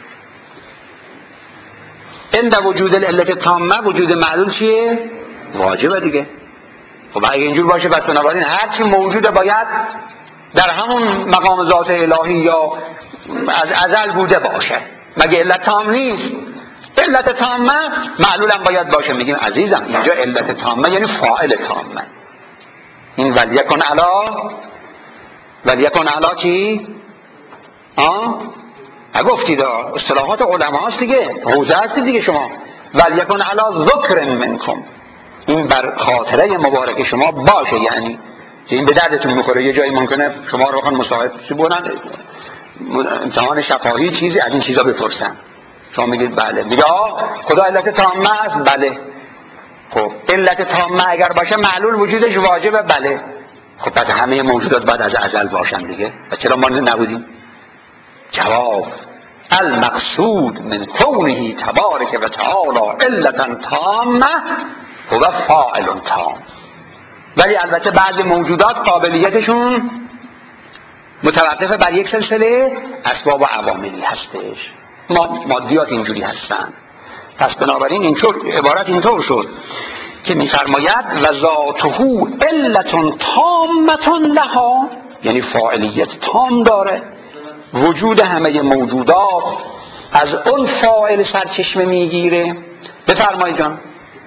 Speaker 1: عند وجود علت تامه وجود معلول چیه؟ واجبه دیگه. خب اگه اینجور باشه پس بنابراین هر چی موجوده باید در همون مقام ذات الهی یا از ازل بوده باشه. مگه علت تام نیست؟ علت تامه معلول هم باید باشه. میگیم عزیزم اینجا علت تامه یعنی فاعل تامه. این ولیکن علا، ولیکن علا چی؟ آه؟ نگفتید اصطلاحات علما هست دیگه، حوزه هستی دیگه شما. ولیکن علا ذکر منکم، این بر خاطره مبارک شما باشه، یعنی این به دردتون میخوره. یه جایی ممکنه شما رو بخوان مصاحبه بکنن، امتحان شفاهی چیزی از این چیزا بپرسن، شما میگید بله، میگه خدا علت تامه است، بله. خب علت تامه اگر باشه معلول وجودش واجبه، بله. خب پس همه موجودات باید از ازل باشن دیگه، و چرا ما نبودیم؟ جواب المقصود من کونه تبارک و تعالی علتا تامه هو فاعل تام. ولی البته بعضی موجودات قابلیتشون متوقف بر یک سلسله اسباب و عواملی هستش. ما مادیات اینجوری هستن. پس بنابراین اینطور عبارت اینطور شد که میفرماید و ذاته علت تامة لها، یعنی فاعلیت تام داره، وجود همه موجودات از اون فاعل سرچشمه میگیره. بفرمایید جان.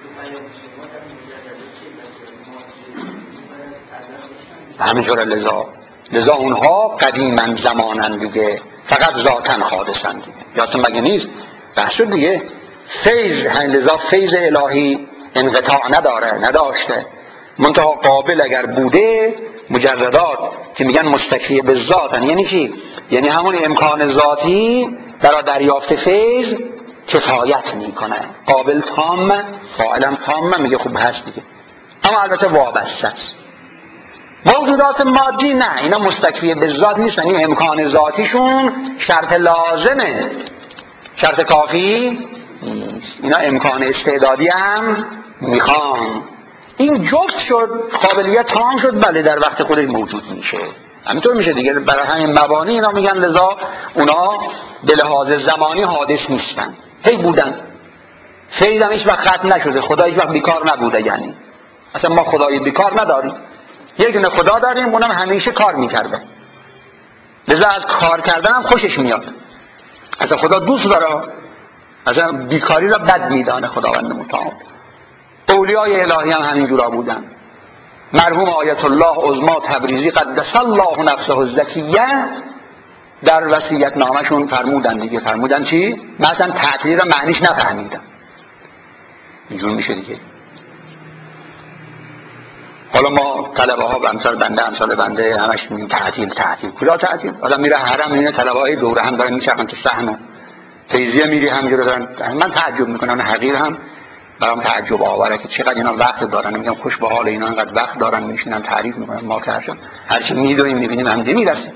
Speaker 1: همینجوره. لذا لذا اونها قدیما زمانن دیگه، فقط ذاتن حادثن دیگه. یادتون مگه نیست بحث شد دیگه؟ فیض، لذا فیض الهی انقطاع نداره، نداشته، منتها قابل اگر بوده مجردات که میگن مستکفی به ذاتن. یعنی چی؟ یعنی همون امکان ذاتی برای دریافت فیض کفایت میکنه، قابل تام، فاعلا تام، میگه خوب هست دیگه. اما البته وابسته است. موجودات مادی نه، اینا مستکفی به ذات نیستن، این امکان ذاتیشون شرط لازمه، شرط کافی نیست. اینا امکان استعدادی هم میخوان. این جفت شد، قابلیت تمام شد، بله در وقت خودش موجود میشه. همینطور میشه دیگه. برای همین مبانی اینا میگن لذا اونا به لحاظ زمانی حادث نیستن، هی بودن. فیض هم هیچ وقت ختم نشده، خدا هیچ وقت بیکار نبوده. یعنی اصلا ما خدای بیکار نداریم، یک دونه خدا داریم، اونم همیشه کار میکرده، لذا از کار کردن هم خوشش میاد. اصلا خدا دوست داره، اصلا بیکاری را بد میدانه خداوند متعال. اولیای الهی هم همین جورا بودن. مرحوم آیت الله عظما تبریزی قدس الله نفسه الزکیه در وصیت نامشون فرمودن دیگه. فرمودن چی؟ مثلا تعطیل را معنیش نفهمیدم. اینجور میشه دیگه. حالا ما طلبه ها امثال بنده امثال بنده همش میگیم تعطیل تعطیل. کجا تعطیل؟ آدم میره حرم میبینه طلبه های دوره هم دارن میچرخن تو صحن، فیضیه میری همینجوری دارن. من تعجب میکنم، حقیر هم برام تعجب آوره که چقدر اینا وقت دارن. میگم خوش به حال اینا، انقدر وقت دارن میشینن تعریف میکنن. ما که هر چی میدونیم میبینیم همینجوری میرسیم،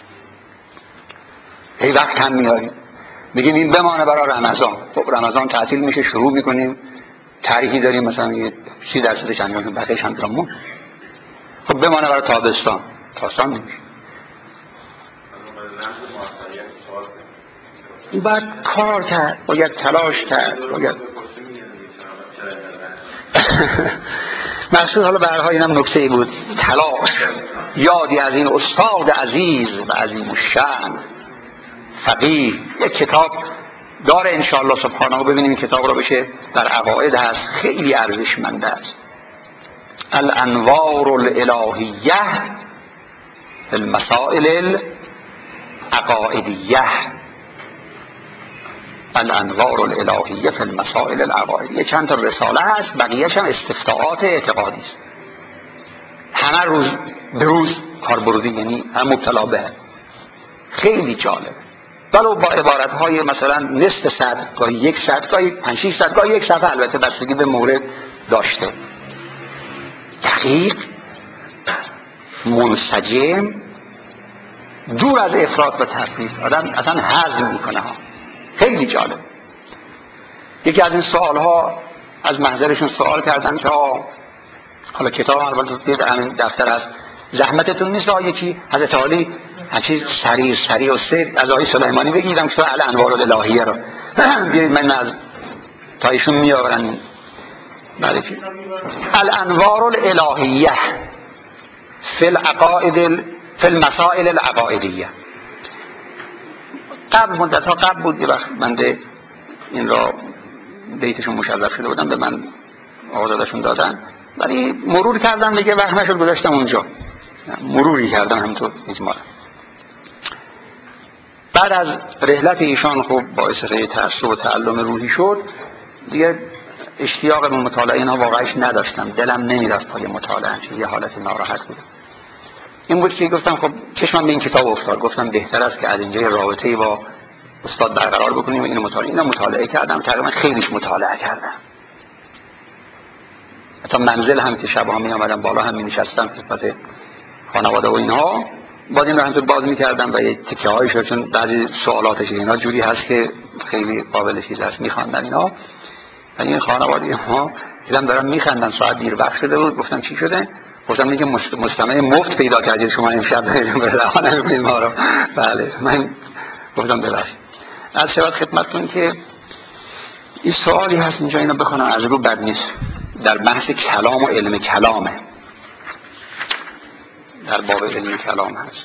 Speaker 1: هی وقت هم میاریم میگیم این بمانه برای رمضان. خب رمضان تعطیل میشه، شروع میکنیم تاریخی داریم مثلا یه سی درصدش انجام شد، بقیه‌اش هم درمون. خب بمانه برای تابستان، تابستان نمیشه. این باید کار کرد، باید تلاش کرد، باید مقصود. حالا برهای اینم نکته ای بود، تلاش. یادی از این استاد عزیز و عظیم الشأن فقیه یک کتاب داره انشاءالله سبحانه، ببینیم این کتاب را بشه در عقاید هست، خیلی ارزشمند است. الانوار الالهیه فی المسائل العقائدیه. الانوار الالهیه فی المسائل العقائدیه. چند تا رساله هست، بقیه‌اش هم استفتاءات اعتقادی است. همه روز به روز کاربردی، یعنی هم مبتلا به. خیلی جالب، ولو با عبارت‌های مثلا نصف صفحه، گاهی یک صفحه، گاهی پنج شش صفحه، گاهی یک صفحه، البته بستگی به مورد داشته. دقیق، منسجم، دور از افراط و تفریط. آدم اصلا هضم میکنه ها. خیلی جالب. یکی از این سوالها از محضرشون سوال کردن که حالا کتاب البته در همین دفتر هست، زحمتتون نیست یکی حضرت عالی هرچی سریع سریع و سر از آقای سلیمانی بگیرم که الانوار الالهیه رو بیایید من از تایشون میآورن. بله چی؟ الانوار الالهیه فی العقائد فی المسائل العقائدیه. قبل مدت ها قبل بود، یه وقت بنده این را بیتشون مشرف شده بودم، به من آزادشون دادن، ولی مرور کردم دیگه، وقت نشد گذاشتم اونجا، مروری کردم همینطور اجمالا. بعد از رحلت ایشان خب باعث تأثیر و تعلم روحی شد دیگه، اشتیاق به مطالعه اینها واقعش نداشتم، دلم نمیرفت پای مطالعه، یه حالت ناراحت بود. این بود که گفتم خب چشمم به این کتاب افتاد، گفتم بهتر است که از اینجا رابطه‌ای با استاد برقرار بکنیم و اینو مطالعه. اینو مطالعه کردم، تقریبا خیلیش مطالعه کردم. حتی منزل هم که شبا می آمدم بالا هم می نشستم خدمت خانواده و اینها، باز این رو همطور باز می کردم و یه تکه هایی شد، چون بعضی سوالاتش اینا جوری هست که خیلی قابل چیز هست می خواندن اینا. و این خانواده ها دیدم دارم می خندن، ساعت دیر وقت شده بود. گفتم چی شده؟ گفتم میگه مستمع مفت پیدا کردید شما امشب به راه نمی‌کنید ما رو. بله من گفتم ببخشید. از شبت خدمتتون که این سوالی هست اینجا، اینو بخونم از رو بد نیست. در بحث کلام و علم کلامه، در باب علم کلام هست.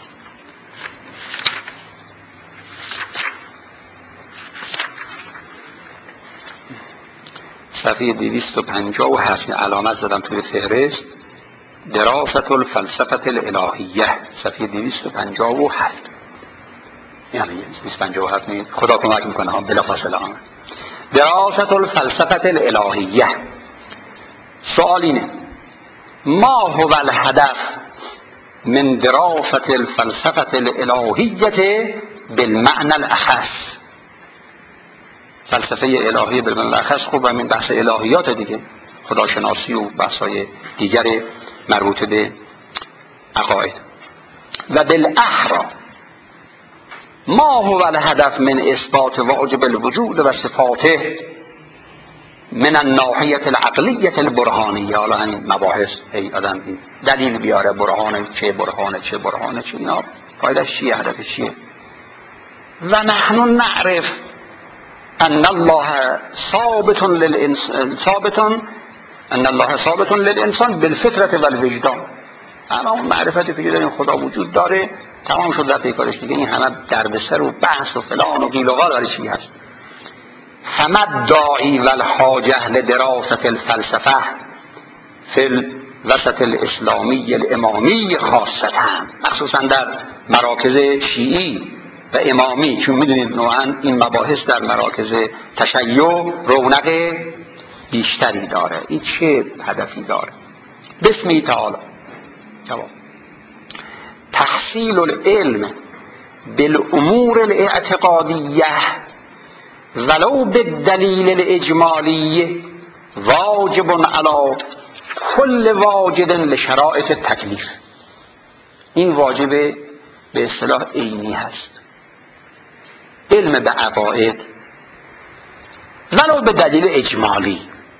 Speaker 1: صفحه دویست و پنجاه و هفت علامت زدم توی فهرست، دراست الفلسفه الالهیه، صفحه دویست و پنجاه و هفت. یعنی دویست و پنجاه و هفت نیست، خدا کمک میکنه ها بلا فاصله آمد. دراست الفلسفه الالهیه. سوال اینه: ما هو الهدف من دراسة الفلسفه الالهیه بالمعنى الاخص؟ فلسفه الهی بالمعنى الاخص خوب همین بحث الهیات دیگه، خداشناسی و بحث‌های دیگر مربوط به عقاید. و بالاحرى ما هو الهدف من اثبات واجب الوجود و صفاته من الناحیه العقلیه البرهانیه. حالا همین مباحث ای آدم دلیل بیاره، برهانه چه، برهانه چه، برهانه چه، اینا فایدهش چیه، هدفش چیه؟ و نحن نعرف ان الله ثابت للانسان ثابت ان الله ثابت للانسان بالفطره والوجدان. اما اون معرفتی که داریم خدا وجود داره تمام شد در پیکارش دیگه. این همه دردسر و بحث و فلان و قیل و قال برای چی هست؟ فما الداعی والحاجه لدراسه الفلسفه فی الوسط الاسلامی الامامی خاصتا، مخصوصا در مراکز شیعی و امامی، چون میدونید نوعا این مباحث در مراکز تشیع رونق بیشتری داره. این چه هدفی داره؟ بسم تعالی جواب: تحصیل العلم بالامور الاعتقادیه ولو بالدلیل الاجمالی واجب علی کل واجد لشرائط التکلیف. این واجب به اصطلاح عینی هست، علم به عقاید ولو به دلیل اجمالی.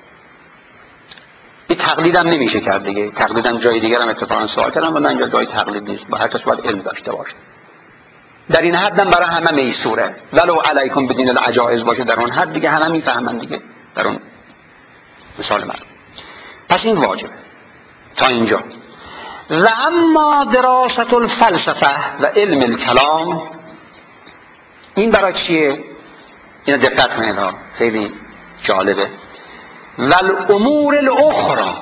Speaker 1: این تقلید هم نمیشه کرد دیگه، تقلید هم جای دیگر هم اتفاقا سوال کردم و نه اینجا جای تقلید نیست، با هر کس باید علم داشته باشه. در این حد هم برای همه میسوره، ولو علیکم بدین العجائز باشه در اون حد دیگه همه میفهمن دیگه در اون مثال من. پس این واجب تا اینجا. و اما دراست الفلسفه و علم الکلام، این برای چیه؟ اینو دقت کنید ها، خیلی جالبه. والامور الاخرى،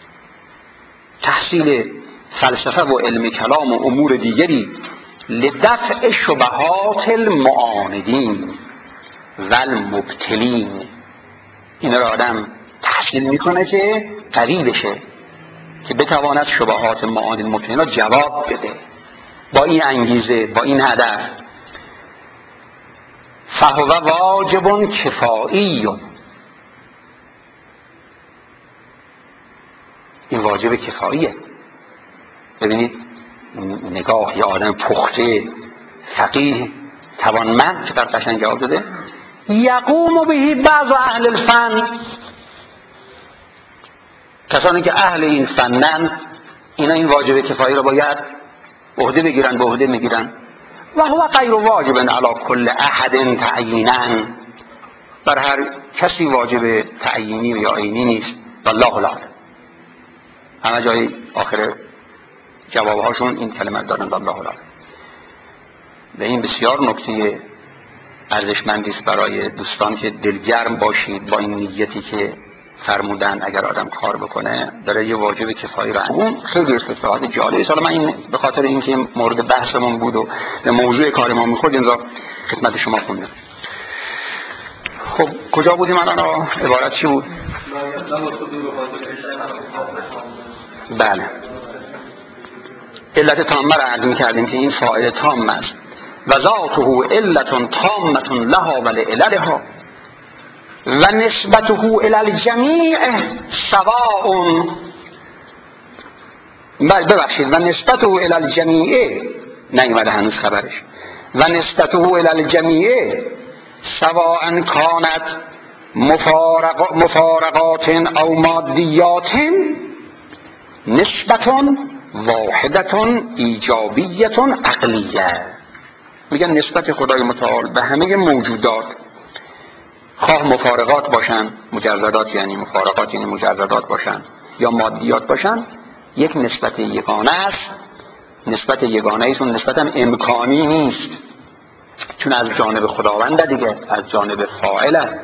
Speaker 1: تحصیل فلسفه و علم کلام و امور دیگری لدفع شبهات المعاندین و المبتلین. این را آدم تحصیل میکنه که قوی بشه، که بتواند شبهات معاندین مبتلین را جواب بده با این انگیزه، با این هدف. فهو واجب کفایی، این واجب کفاییه. ببینید نگاه یه آدم پخته فقیه توانمند چقدر قشنگ جواب داده. یقوم بهی بعض اهل الفن، کسانی که اهل این فنن اینا این واجب کفایی را باید عهده بگیرن، به عهده میگیرن. و هو غیر واجب علی کل احد تعیینا، بر هر کسی واجب تعیینی یا عینی نیست. والله اعلم. همه جای آخر جوابهاشون این کلمه دارن والله اعلم. و این بسیار نکته ارزشمندی است برای دوستان که دلگرم باشید با این نیتی که فرمودن اگر آدم کار بکنه داره یه واجب کفایی را. اون خیلی استفاده جالبه. حالا من این به خاطر اینکه مورد بحثمون بود و به موضوع کار ما میخورد این را خدمت شما خوندم. خب کجا بودیم الان؟ عبارت چی بود؟ بله، علت تامه را عرض می‌کردیم که این فاعل تام است. و ذاته علت تامه لها و لعللها و نسبته الی الجمیع سواء. ببخشید، و نسبته الی الجمیع نیومده هنوز خبرش. و نسبته الی الجمیع سواء کانت مفارق مفارقات او مادیات نسبتون واحدتون ایجابیتون عقلیه. میگن نسبت خدای متعال به همه موجودات، خواه مفارقات باشن، مجردات یعنی مفارقات یعنی مجردات باشن یا مادیات باشن، یک نسبت یگانه است. نسبت یگانه ایشون نسبت هم امکانی نیست، چون از جانب خداوند دیگه، از جانب فاعله.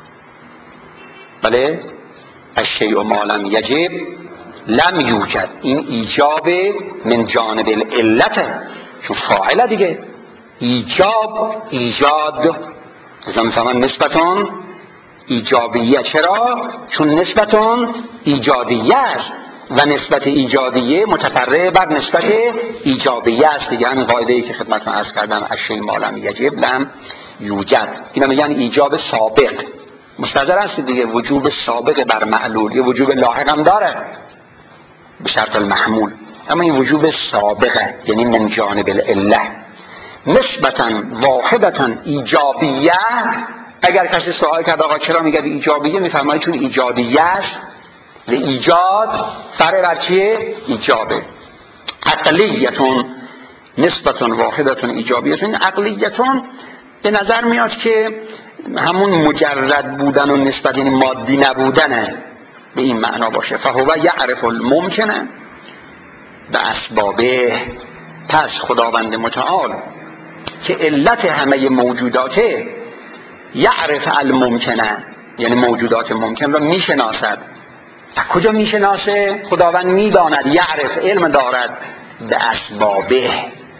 Speaker 1: بله الشیء ما لم یجب لم یوجد، این ایجاب من جانب العلت، چون فاعله دیگه. ایجاب ایجاد زمزمان نسبتون ایجابیه. چرا؟ چون نسبتون ایجادیه است و نسبت ایجادیه متفرع بر نسبت ایجابیه است دیگه. همین قاعده ای که خدمتتون عرض کردم الشیء ما لم یجب لم یوجد، اینا میگن ایجاب سابق. مستحضر هستید دیگه، وجوب سابق بر معلول، یه وجوب لاحق هم داره به شرط المحمول، اما این وجوب سابقه یعنی من جانب العله. نسبتا واحدتا ایجابیه. اگر کسی سوال کرد آقا چرا میگه ایجابیه، میفرماید چون ایجادیه است و ایجاد فرع بر چیه؟ ایجابه. عقلیتون نسبتا واحدتون ایجابیتون. عقلیتون به نظر میاد که همون مجرد بودن و نسبت یعنی مادی نبودنه، به این معنا باشه. فهو یعرف الممکنه به اسبابه. پس خداوند متعال که علت همه موجوداته، یعرف الممکنه یعنی موجودات ممکن را میشناسد. از کجا میشناسه؟ خداوند میداند، یعرف علم دارد به اسبابه،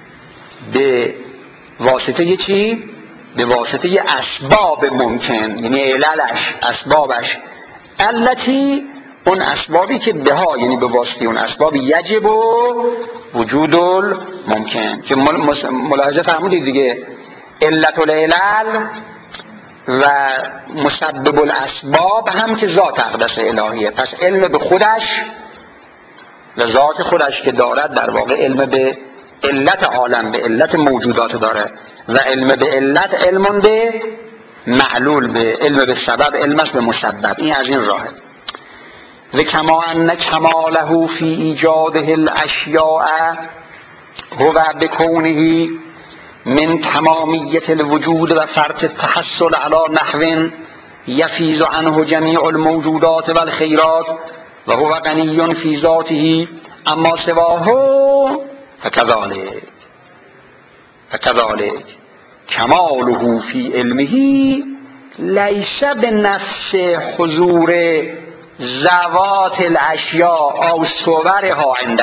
Speaker 1: به واسطه چی؟ به واسطه اسباب ممکن، یعنی عللش، اسبابش. التی اون اسبابی که به ها یعنی به واسطه اون اسباب یجب و وجود ممکن، که ملاحظه فرمودید دیگه علت العلل و مسبب الاسباب هم که ذات اقدس الهیه. پس علم به خودش و ذات خودش که دارد در واقع علم به علت عالم، به علت موجودات داره، و علم به علت علم به معلول، به علم به سبب علم است به مسبب. این از این راهه. و کما ان کماله فی ایجاده الاشیاء هو بکونه من تمامیت الوجود و فرط التحصل علی نحو یفیض عنه جمیع الموجودات و الخیرات و هو غنی فی ذاته اما سواه فکذالک فکذالک کماله فی علمه لیس بنفس حضور ذوات الاشیاء او صورها عنده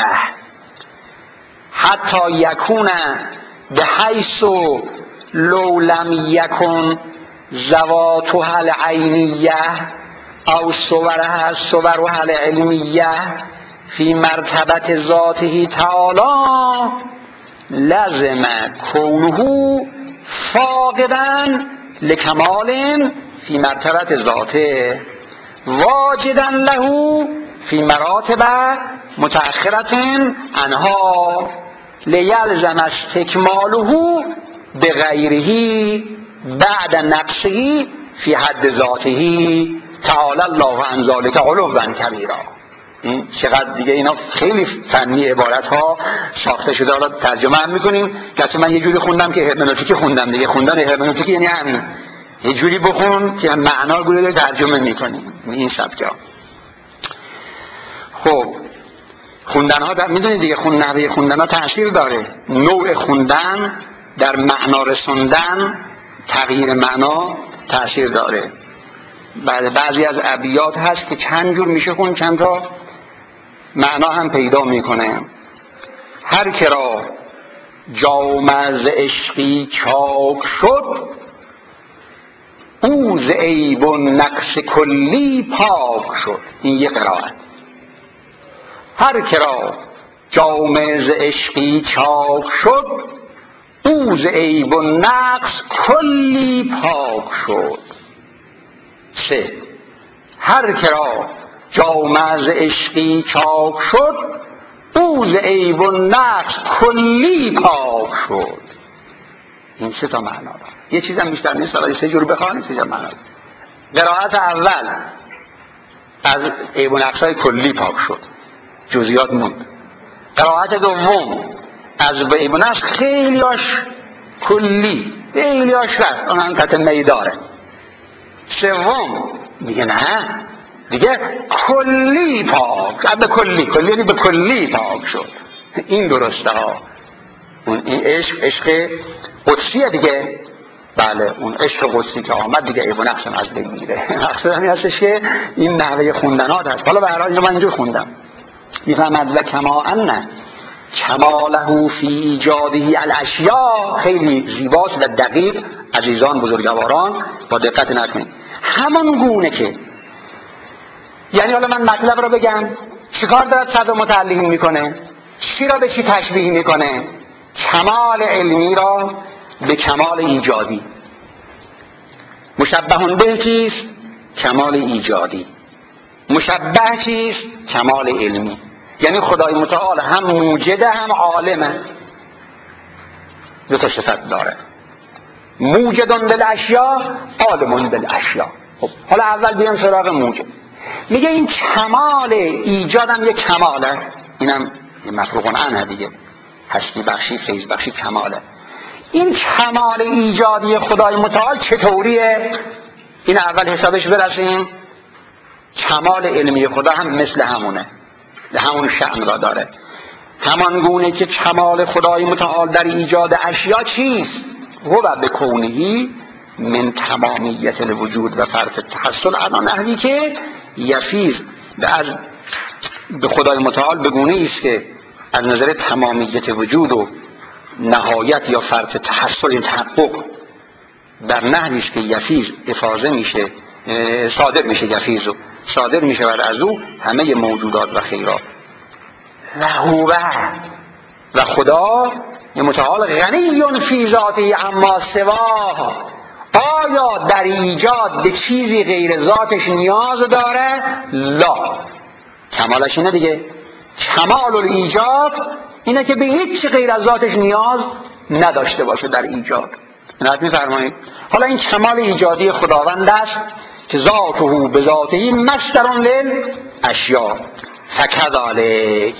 Speaker 1: حتی یکون بحیث لو لم یکن ذواتها العینیه او صورها صورها العلمیه فی مرتبت ذاته تعالی لازم کونه فاقدا لکمال فی مرتبت ذاته واجدا له فی مراتب متأخرة عنها لیلزم استکماله بغیره بعد نقصه فی حد ذاته تعالی الله عن ذلک علوا کبیرا. این چقدر دیگه، اینا خیلی فنی عبارت ها ساخته شده. حالا ترجمه هم میکنیم که من یه جوری خوندم که هرمنوتیکی خوندم دیگه. خوندن هرمنوتیکی یعنی همین، یه جوری بخون که معنا رو گویا ترجمه میکنیم این سبکا. خب خوندن ها در میدونید دیگه، خون نحوه خوندن ها تأثیر داره. نوع خوندن در معنا رسوندن، تغییر معنا تأثیر داره. بعد بعضی از ابیات هست که چند جور میشه خون، چند تا معنا هم پیدا میکنه. هر که را جام از عشقی چاک شد او ز عیب و نقص کلی پاک شد. این یه قرائت. هر که را جام ز عشقی چاک شد او ز عیب و نقص کلی پاک شد. سه، هر که را جام از عشقی چاک شد او ز عیب و نقص کلی پاک شد. این سه تا معنا داره. یه چیزم بیشتر نیست، ولی سه جور بخوانید سه جور معنا داره. قرائت اول از عیب و نقص‌های کلی پاک شد، جزئیات موند. قرائت دوم از عیب و نقص خیلیاش کلی، خیلیاش رفت، اون هم تحت میداره. سوم دیگه نه، دیگه کلی پاک، به کلی کلی یعنی به کلی پاک شد. این درسته ها. اون این عشق عشق قدسیه دیگه. بله اون عشق قدسی که آمد دیگه عیب و نقص از بین میره. مقصود همین هستش که این نحوه خوندنات هست. حالا به هر حال اینو من اینجور خوندم. میفهمد و کما ان کماله فی ایجاده الاشیاء، خیلی زیباست و دقیق عزیزان بزرگواران با دقت نکنید. همان گونه که یعنی حالا من مطلب رو بگم چیکار دارد صدر متعلقین میکنه، چی را به چی تشبیه میکنه؟ کمال علمی را به کمال ایجادی. مشبه به چیست؟ کمال ایجادی. مشبه چیست؟ کمال علمی. یعنی خدای متعال هم موجده هم عالمه، دو تا صفت داره، موجدون بالاشیاء عالمون بالاشیاء. خب حالا اول بیام سراغ موجد. میگه این کمال ایجاد هم یک کماله، اینم مفروغ عنه دیگه، هستی بخشی فیض بخشی کماله. این کمال ایجادی خدای متعال چطوریه؟ این اول حسابش برسیم. کمال علمی خدا هم مثل همونه، همون شأن را داره. همان گونه که کمال خدای متعال در ایجاد اشیا چیست؟ هو به کونهی من تمامیت الوجود و فرط تحصل علا نحوی که یفیز از به خدای متعال به گونه است که از نظر تمامیت وجود و نهایت یا فرط تحصل این تحقق در نحوی است که یفیز افاضه میشه، صادر میشه، یفیز و صادر میشه بر از او همه موجودات و خیرات. و هو و خدا متعال غنی فی ذاته اما سواه، آیا در ایجاد به چیزی غیر ذاتش نیاز داره؟ لا. کمالش اینه دیگه، کمال الایجاد اینه که به هیچ غیر از ذاتش نیاز نداشته باشه در ایجاد. نهایت میفرمایید. حالا این کمال ایجادی خداوند است که ذاته به ذاته مصدر للاشیاء، فکذالک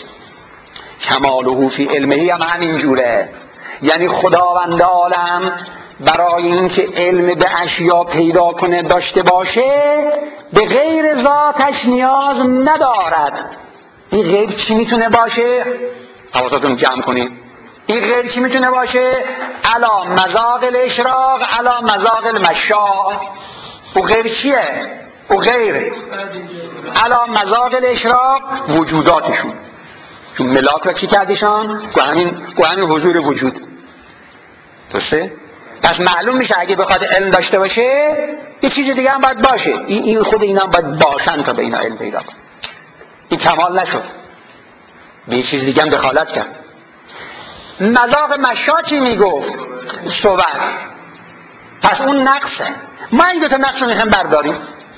Speaker 1: کماله فی علمه هم همین جوره. یعنی خداوند عالم برای اینکه علم به اشیا پیدا کنه داشته باشه به غیر ذاتش نیاز ندارد. این غیر چی میتونه باشه؟ حواستون جمع کنید. این غیر چی میتونه باشه؟ علا مذاق الاشراق علا مذاق المشاء. او غیر چیه؟ او غیر علا مذاق الاشراق وجوداتشون، چون ملاک و چی کردیشان؟ گو همین, گو همین حضور وجود. درسته؟ پس معلوم میشه اگه بخواد علم داشته باشه یه چیز دیگه هم باید باشه. این, این خود اینا هم باید باشن تا به اینا علم پیدا کن. این کمال نشد، به یه چیز دیگه هم دخالت کرد. مذاق مشا چی میگفت؟ صور. پس اون نقصه. ما این دوتا نقص رو میخوایم برداریم.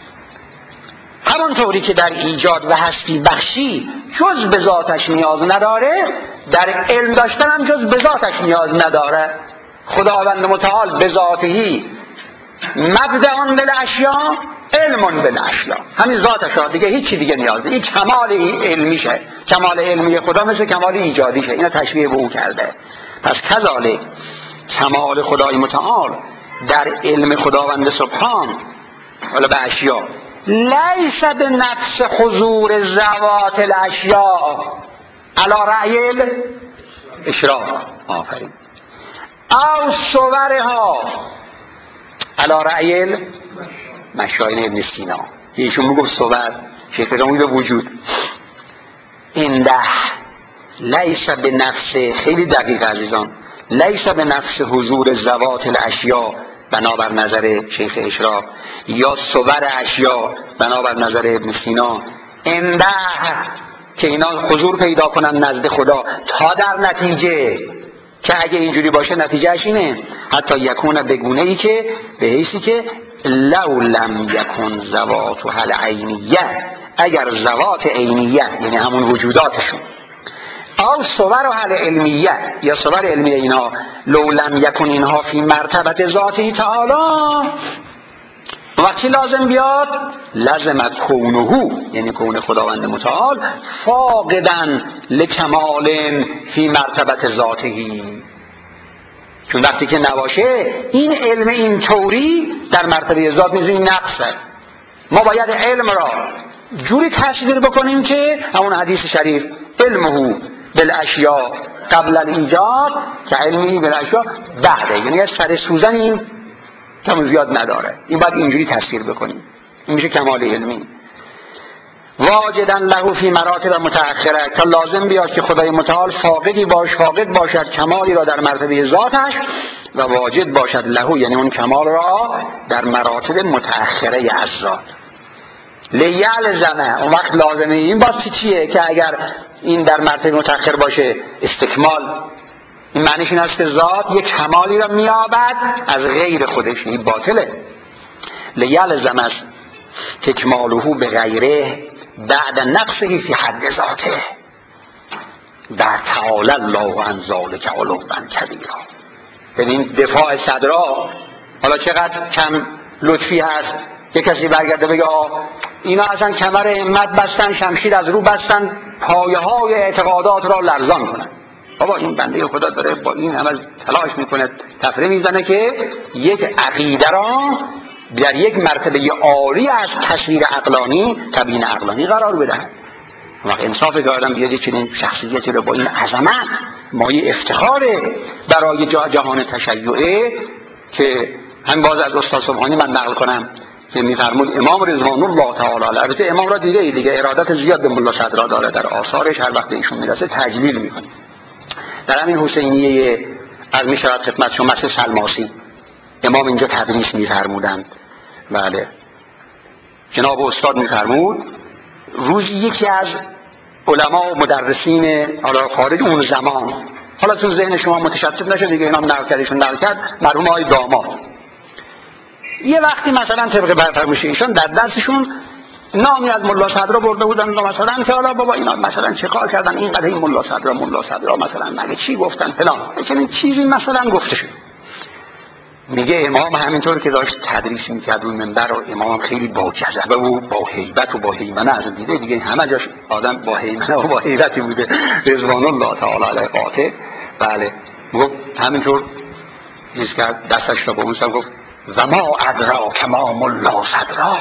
Speaker 1: همونطوری که در ایجاد و هستی بخشی جز به ذاتش نیاز نداره، در علم داشتن هم جز به ذاتش نیاز نداره. خداوند متعال به ذاتهی مبدأ بالاشیاء علم بالاشیاء، همین ذاتش ها دیگه، هیچی دیگه نیاز نیست. این کمال علمیشه. کمال علمی خدا مثل کمال ایجادیشه. اینو تشبیه به او کرده. پس کذالک کمال خدای متعال در علم خداوند سبحان ولی به اشیاء لیس به نفس حضور ذوات الاشیاء علی رأی الاشراق، آفرین، او صورها علی رأی المشاین ابن سینا. یکیشون میگفت صور، شیخ رامون به وجود. اینده لیس به نفس، خیلی دقیق عزیزان، لیس به نفس حضور ذوات الاشیاء بنابر نظر شیخ اشراق یا صور اشیاء بنابر نظر ابن سینا، اینده که اینا حضور پیدا کنن نزد خدا تا در نتیجه که اگه اینجوری باشه نتیجهش اینه حتی یکونه بگونه ای که به حیثی که لو لم یکن ذواتها العینیه، اگر ذوات عینیه یعنی همون وجوداتشون او صور اهل علمیه یا صور علمیه اینا لو لم یکن اینها فی مرتبت ذاتی تعالی، وقتی لازم بیاد لازمت کونه، یعنی کون خداوند متعال فاقدن لکمال فی مرتبت ذاتی، چون وقتی که نباشه این علم این طوری در مرتبه ذات میزه این نقصه. ما باید علم را جوری تصویر بکنیم که همون حدیث شریف علمه بالاشیاء قبل الایجاد که علمی بالاشیاء بعده، یعنی از سر سوزن این کم زیاد نداره. این باید اینجوری تصویر بکنیم، این میشه کمال علمی. واجدن له فی مراتب متأخره، که لازم بیاد که خدای متعال فاقدی باش فاقد باشد کمالی را در مرتبه ذاتش و واجد باشد له، یعنی اون کمال را در مراتب متأخره از ذات. لیلزمه، اون وقت لازمه این باید چیه که اگر این در مرتبه متأخر باشه استکمال، این معنیش این است که ذات یک کمالی را میابد از غیر خودش، این باطله. لیلزم است تکماله به غیره بعد نقصه فی حد ذاته در تعالی الله عن ذلک علوا کبیرا. ببین دفاع صدرا حالا چقدر کم لطفی هست که کسی برگرده بگه اینا اصلا کمر همت بستن، شمشیر از رو بستن، پایه های اعتقادات را لرزان کنن. بابا این بنده خدا داره با این همه تلاش میکنه تفریح میزنه که یک عقیده را در یک مرتبه عالی از تصویر عقلانی تبیین عقلانی قرار بدهد. وقت انصافه که آدم بیاد چنین شخصیتی رو با این عظمت مایه افتخاره برای جهان تشیعه که هم باز از استاد سبحانی من نقل کنم که میفرمود امام رضوان الله تعالی علیه، البته امام را دیده دیگه ارادت زیاد به ملا صدرا داره، در آثارش هر وقت ایشون میرسه تجلیل میکنه. در همین حسینیه از میشود خدمت شما مثل سلماسی امام اینجا تدریس میفرمودند. بله جناب استاد میفرمود روزی یکی از علما و مدرسین حالا خارج اون زمان، حالا تو ذهن شما متشتت نشه دیگه، اینا نقل کردشون نقل کرد مرحوم آقای داماد، یه وقتی مثلا طبق برفرمایش ایشان در درسشون نامی از ملا صدرا برده بودن مثلا که حالا بابا اینا مثلا چه کار کردن اینقدر این ملا صدرا ملا صدرا مثلا مگه چی گفتن فلان، چنین چیزی مثلا گفته شد. میگه امام همینطور که داشت تدریس میکرد روی منبر و امام خیلی با جذبه و با هیبت و با هیمنه از دیده دیگه همه جاش آدم با هیمنه و با هیبتی بوده رضوان الله تعالی علیه قاطع. بله گفت همینطور چیز کرد دستش را با اون سم گفت و ما ادراک ما ملا صدرا،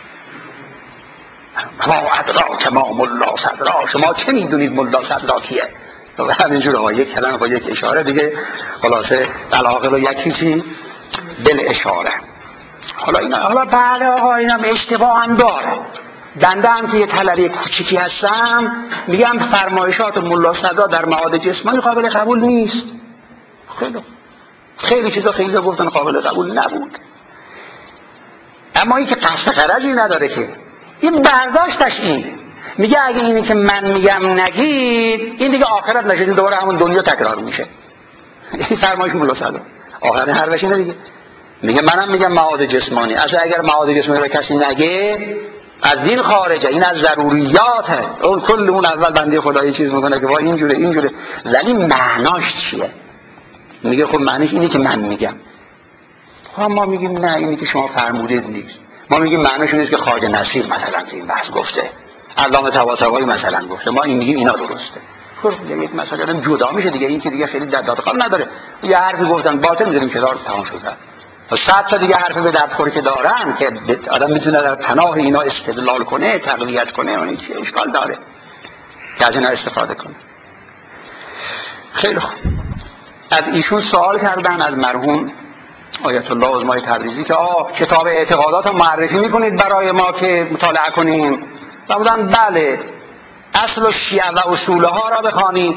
Speaker 1: ما ادراک ما ملا صدرا، شما چه میدونید ملا صدرا کیه؟ و همینجور ها یک کلمه با یک اشاره دیگه خلاصه العاقل و یک چیزی بل اشاره. حالا اینا حالا بله آقا اینم اشتباه هم داره، بنده هم که یه طلبه کوچیکی هستم میگم فرمایشات ملا صدرا در معاد جسمانی قابل قبول نیست. خیلی خیلی چیزا خیلی گفتن قابل قبول نبود، اما این که قصد غرضی نداره که این برداشتش این میگه اگه اینی که من میگم نگید این دیگه آخرت نشه، دوباره همون دنیا تکرار میشه. این فرمایش ملا صدرا آخر حرفش اینه دیگه، میگه منم میگم معاد جسمانی، اصلا اگر معاد جسمانی رو کسی نگه از دین خارجه، این از ضروریاته. اون کل اون اول بنده خدایی چیز میکنه که وا اینجوره اینجوره، ولی معناش چیه؟ میگه خب معنیش اینه که من میگم. خب ما میگیم نه اینی که شما فرمودید نیست، ما میگیم معناش نیست که خواجه نصیر مثلا این بحث گفته، علامه طباطبایی مثلا گفته، ما این میگیم اینا درسته. خب یک مسئله جدا میشه دیگه، این که دیگه خیلی دادخواه نداره، یه حرفی گفتن باطل میذاریم کنار تمام شد. تا صد تا دیگه حرف به دردخوری که دارن که آدم میتونه در پناه اینا استدلال کنه تقویت کنه، اون چه اشکال داره که از اینا استفاده کنه. خیلی خوب از ایشون سوال کردن از مرحوم آیت الله عظمای تبریزی که آه کتاب اعتقادات رو معرفی میکنید برای ما که مطالعه کنیم؟ و بودن بله اصل و شیعه و اصولها را بخوانید،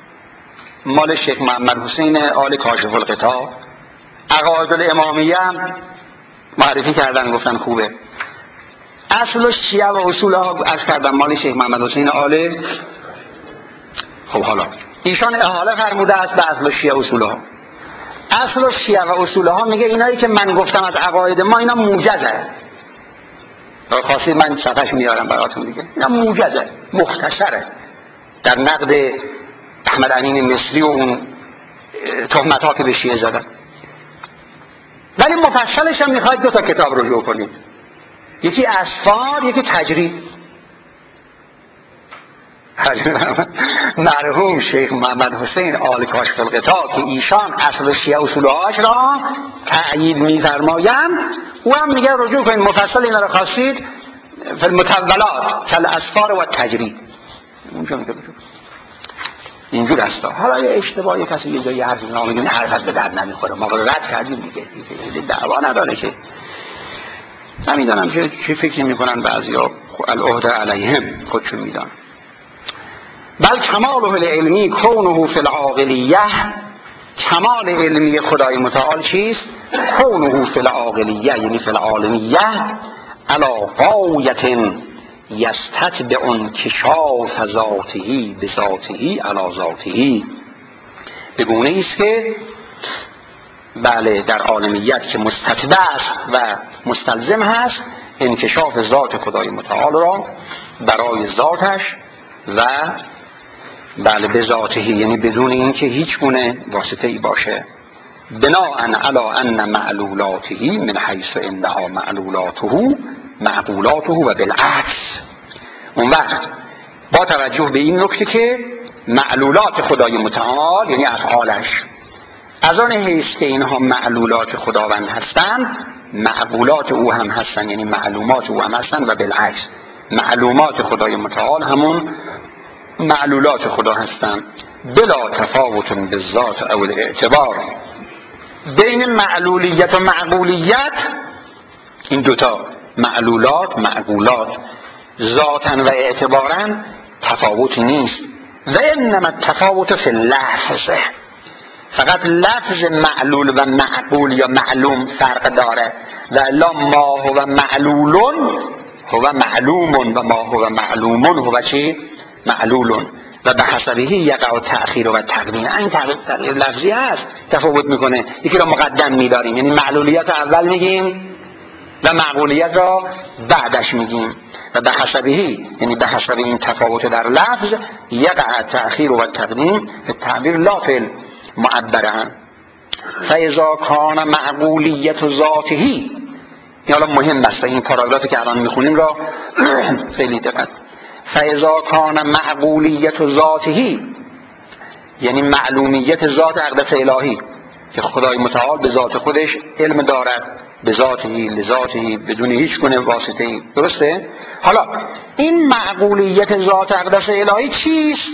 Speaker 1: مال شیخ محمد حسین آل کاشف الغطا. عقاید الامامیه هم معرفی کردن گفتن خوبه. اصل و شیعه و اصولها از کردن مال شیخ محمد حسین آل. خب حالا ایشان احاله فرموده است به اصل و شیعه و اصولها. اصل و شیعه و اصولها میگه اینایی که من گفتم از عقاید ما اینا موجزه، خاصی من صفحش میارم براتون دیگه، اینا موجزه مختصره در نقد احمد امین مصری و اون تهمت ها که به شیعه زدن، ولی مفصلش هم میخواید دو تا کتاب رجوع کنید، یکی اسفار یکی تجرید. مرحوم شیخ محمد حسین آل کاشف الغطا که ایشان اصل شیعه اصولهاش را تأیید می‌فرمایند، او هم میگه رجوع کنید مفصل اینا را خواستید فی المتولات کل اسفار و تجرید. اونجا میگه اینجور است. حالا یه اشتباهی کسی یه جایی حرف میزنه میگه حرف به درد نمیخوره، ما رد کردیم دیگه، دعوا نداره که. نمیدونم چه چه فکری میکنن بعضیا، العهده علیهم، خودشون میدونن. بل کماله العلمی کونه فی العاقلیه، کمال علمی خدای متعال چیست؟ کونه فی العاقلیه یعنی فی العالمیه علی غایة یستتبع انکشاف ذاته بذاته علی ذاته، به گونه ایست که بله در عالمیت که مستتبع است و مستلزم هست انکشاف ذات خدای متعال را برای ذاتش و بله به ذاته، یعنی بدون اینکه هیچ گونه واسطه ای باشه. بناء علی ان معلولاته من حیث انها معلولاته معقولاته و بالعکس. اون وقت با توجه به این نکته که معلولات خدای متعال یعنی افعالش از آن حیث که اینها معلولات خداوند هستند، معقولات او هم هستند یعنی معلومات او هم هستند و بالعکس معلومات خدای متعال همون معلولات خدا هستند. بلا تفاوت بالذات او الاعتبار. بین معلولیت و معقولیت این دوتا معلولات معقولات ذاتن و اعتبارن تفاوتی نیست. و انما التفاوت فی اللفظ، فقط لفظ معلول و معقول یا معلوم فرق داره. و الا ما هو معلولون هو معلوم و ما هو معلومون هو چی؟ معلولون و به حسبه یقع تأخیر و تقدیم. این تغییر لفظی هست، تفاوت میکنه. یکی را مقدم میداریم یعنی معلولیت اول میگیم و معقولیت را بعدش میگیم. و به حسبه یعنی به حسب این تفاوت در لفظ یقع تأخیر و تقدیم التعبیر لا فی معبرن. فاذا کان معقولیت ذاته، این حالا مهم است این پاراگرافی که الان میخونیم را خیلی دقت. فاذا کان معقولیت ذاته یعنی معلومیت ذات اقدس الهی که خدای متعال به ذات خودش علم دارد، به ذاتی لذاتی بدون هیچ گونه واسطه ای. درسته؟ حالا این معقولیت ذات اقدس الهی چیست؟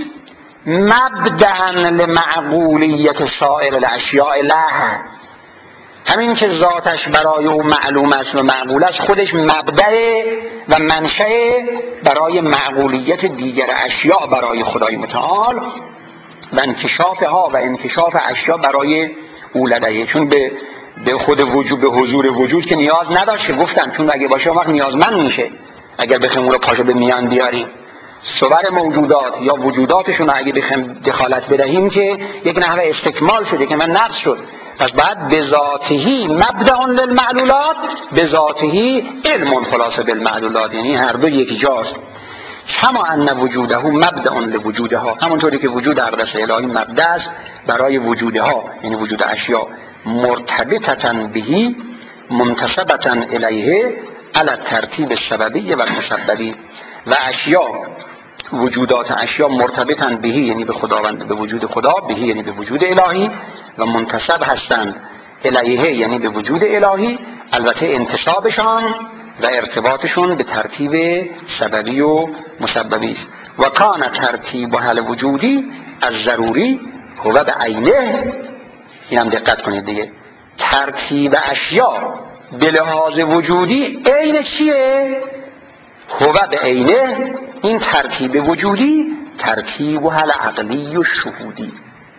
Speaker 1: مبدأ لمعقولیت سایر الاشیاء له. همین که ذاتش برای او معلوم است و معقول است خودش مبدأ و منشأ برای معقولیت دیگر اشیاء برای خدای متعال و انکشافها و انکشاف اشیاء برای او لدیه. چون به به خود وجود، به حضور وجود که نیاز نداشته. گفتم چون اگه باشه وقت نیازمند میشه. اگر بخیم اون رو پاشو به میان بیاریم صور موجودات یا وجوداتشون اگه بخیم دخالت بدهیم که یک نحوه استکمال شده که من نقص شد. پس بعد به ذاتهی مبدأ للمعلولات به ذاتهی علم خلاصه بالمعلولات، یعنی هر دو یکی جاست. کما ان وجوده مبدأ لوجودها، همونطوری که وجود اقدس الهی مبدأ است برای وجودها یعنی وجود اشیاء، مرتبطتا بهی منتسبتا الیه علی الترتیب السببی و المسببی. و اشیاء وجودات اشیاء مرتبطن بهی یعنی به خداوند، به وجود خدا، بهی یعنی به وجود الهی و منتسب هستند الیه یعنی به وجود الهی، البته انتسابشان و ارتباطشون به ترتیب سببی و مسببی است. و کان ترتیب حل وجودی از ضروری هو به عینه. این هم دقت کنید دیگه، ترتیب اشیاء به لحاظ وجودی عین چیه؟ هو به عینه. این ترتیب وجودی ترتیب حل عقلی و شهودی.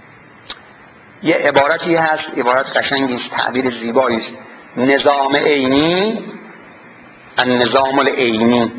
Speaker 1: یه عبارتی هست، عبارت قشنگی است، تعبیر زیبایی است. نظام عینی، النظام العینی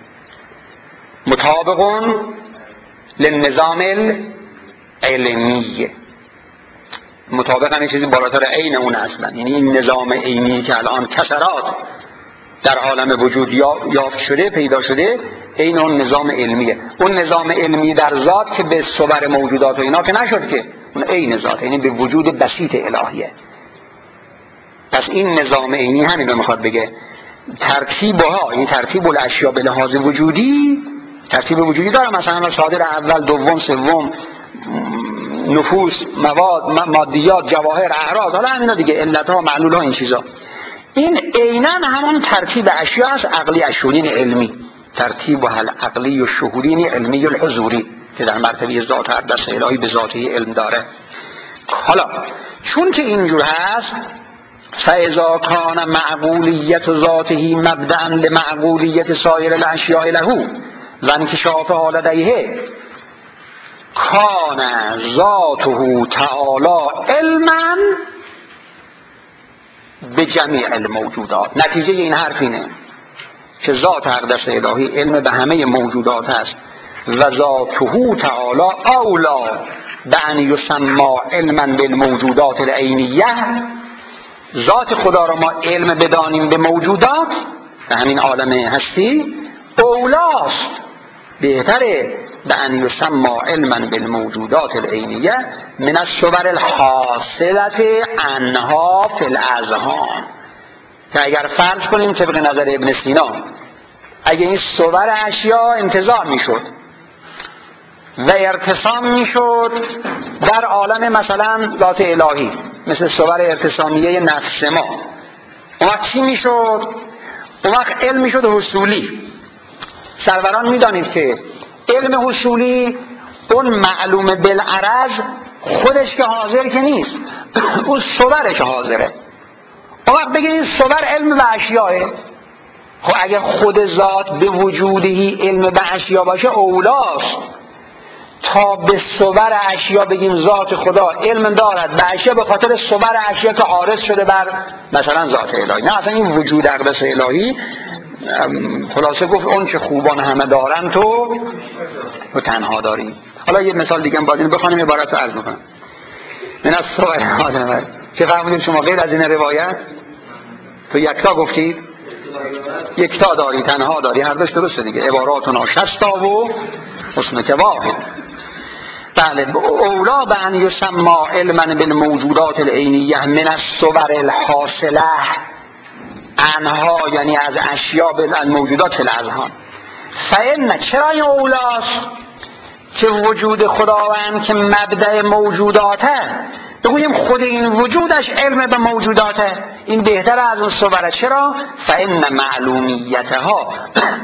Speaker 1: مطابق للنظام العلمی. مطابق همین چیزی بالاتر عین اون اصلا، یعنی این نظام عینی که الان کسرات در عالم وجود یافت شده، پیدا شده، عین اون نظام علمیه. اون نظام علمی در ذات که به صور موجودات و اینا که نشد که، اون عین ذات یعنی به وجود بسیط الهیه. پس این نظام عینی همین رو میخواد بگه. ترتیبها این ترتیب الاشیاء به لحاظ وجودی ترتیب وجودی داره، مثلا صادر اول، دوم، سوم، نفوس، مواد، مادیات، جواهر، اعراض، حالا همینا دیگه، علتها، معلولها، این چیزا. این عیناً همون ترتیب اشیا است، عقلی اشهودی علمی، ترتیب و حل عقلی و شهودی علمی و حضوری که در مرتبه ذات اقدس الهی به ذاته علم داره. حالا چون که اینجور هست، فاذا کان معقولیت ذاته مبدأ لمعقولیت سایر الاشیاء له و انکشافها لدیه، کان ذاته تعالی علما به جمیع الموجودات. نتیجه این حرف اینه که ذات اقدس الهی علم به همه موجودات است و ذاته تعالی اولا به ان یسمى علما بالموجودات العینیه. ذات خدا را ما علم بدانیم به موجودات، به همین عالم هستی، اولاست، بهتره به ان یسمى علما بالموجودات العینیه من الصور الحاصلة عنها فی الاذهان. که اگر فرض کنیم طبق نظر ابن سینا، اگه این صور اشیا انتزاع میشد و ارتسام میشد در عالم مثلا ذات الهی، مثل صور ارتسامیه نفس ما، اون وقت چی میشد؟ اون وقت علم میشد حصولی. سروران میدانید که علم حصولی اون معلوم بالعرض خودش که حاضر که نیست، اون صورش حاضره. اون وقت بگید این صور علم به اشیاه. خب اگه خود ذات به وجودی علم به اشیا باشه اولاست تا به صور اشیا بگیم ذات خدا علم دارد به اشیا، به خاطر صور اشیا که عارض شده بر مثلا ذات الهی. نه، اصلا این وجود اقدس الهی خلاصه گفت اون که خوبان همه دارن تو تو تنها داری. حالا یه مثال دیگه هم باید بخوانیم، عبارت رو عرض میکنم. من از صور آدم چه فهمیدید شما غیر از این روایت؟ تو یکتا گفتید؟ یکتا داری، تنها داری، هر دوش درسته دیگه. عباراتنا شستا و حسن که واحد. بله، اولا به ان یسمى علما بالموجودات العینیه من الصور الحاصله عنها، یعنی از اشیاء بالموجودات فی الاذهان. فإن، چرا این اولاست که وجود خداوند که مبدأ موجوداته، بگوییم خود این وجودش علم به موجوداته، این بهتر از اون صوره. چرا؟ فإن معلومیتها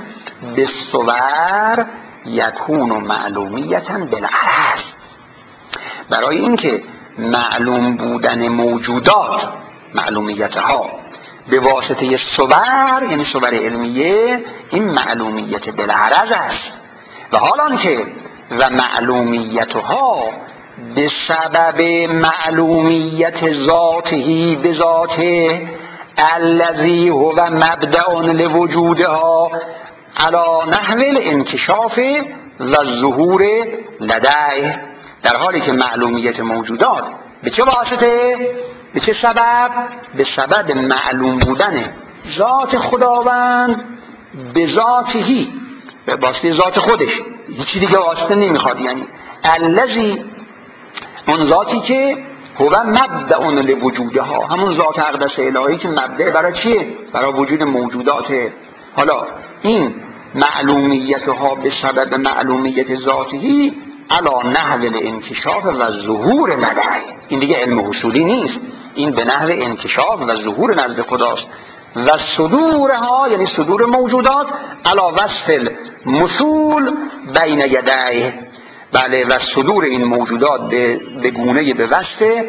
Speaker 1: بالصور یکون معلومیتا بالعرض. برای اینکه معلوم بودن موجودات، معلومیتها به واسطه صور، یعنی صور علمیه، این معلومیت بالعرض است. و حالا که و معلومیتها به سبب معلومیت ذاته به ذاته الذی هو مبدأ لوجودها علی نحو الانکشاف و ظهور لدیه. در حالی که معلومیت موجودات به چه واسطه؟ به چه سبب؟ به سبب معلوم بودن ذات خداوند به ذاتهی، به واسطه ذات خودش، هیچی دیگه واسطه نمیخواد. یعنی الذی، اون ذاتی که هو مبدأ لوجودها، همون ذات اقدس الهی که مبدأ برای چیه؟ برای وجود موجوداته. حالا این معلومیتها به سبب معلومیت ذاتهی علی نحو الانکشاف و ظهور لدیه، این دیگه علم حصولی نیست، این به نحو انکشاف و ظهور نزد خداست. و صدورها، یعنی صدور موجودات علی وصف المثول بین یدیه. بله، و صدور این موجودات به گونه به وصف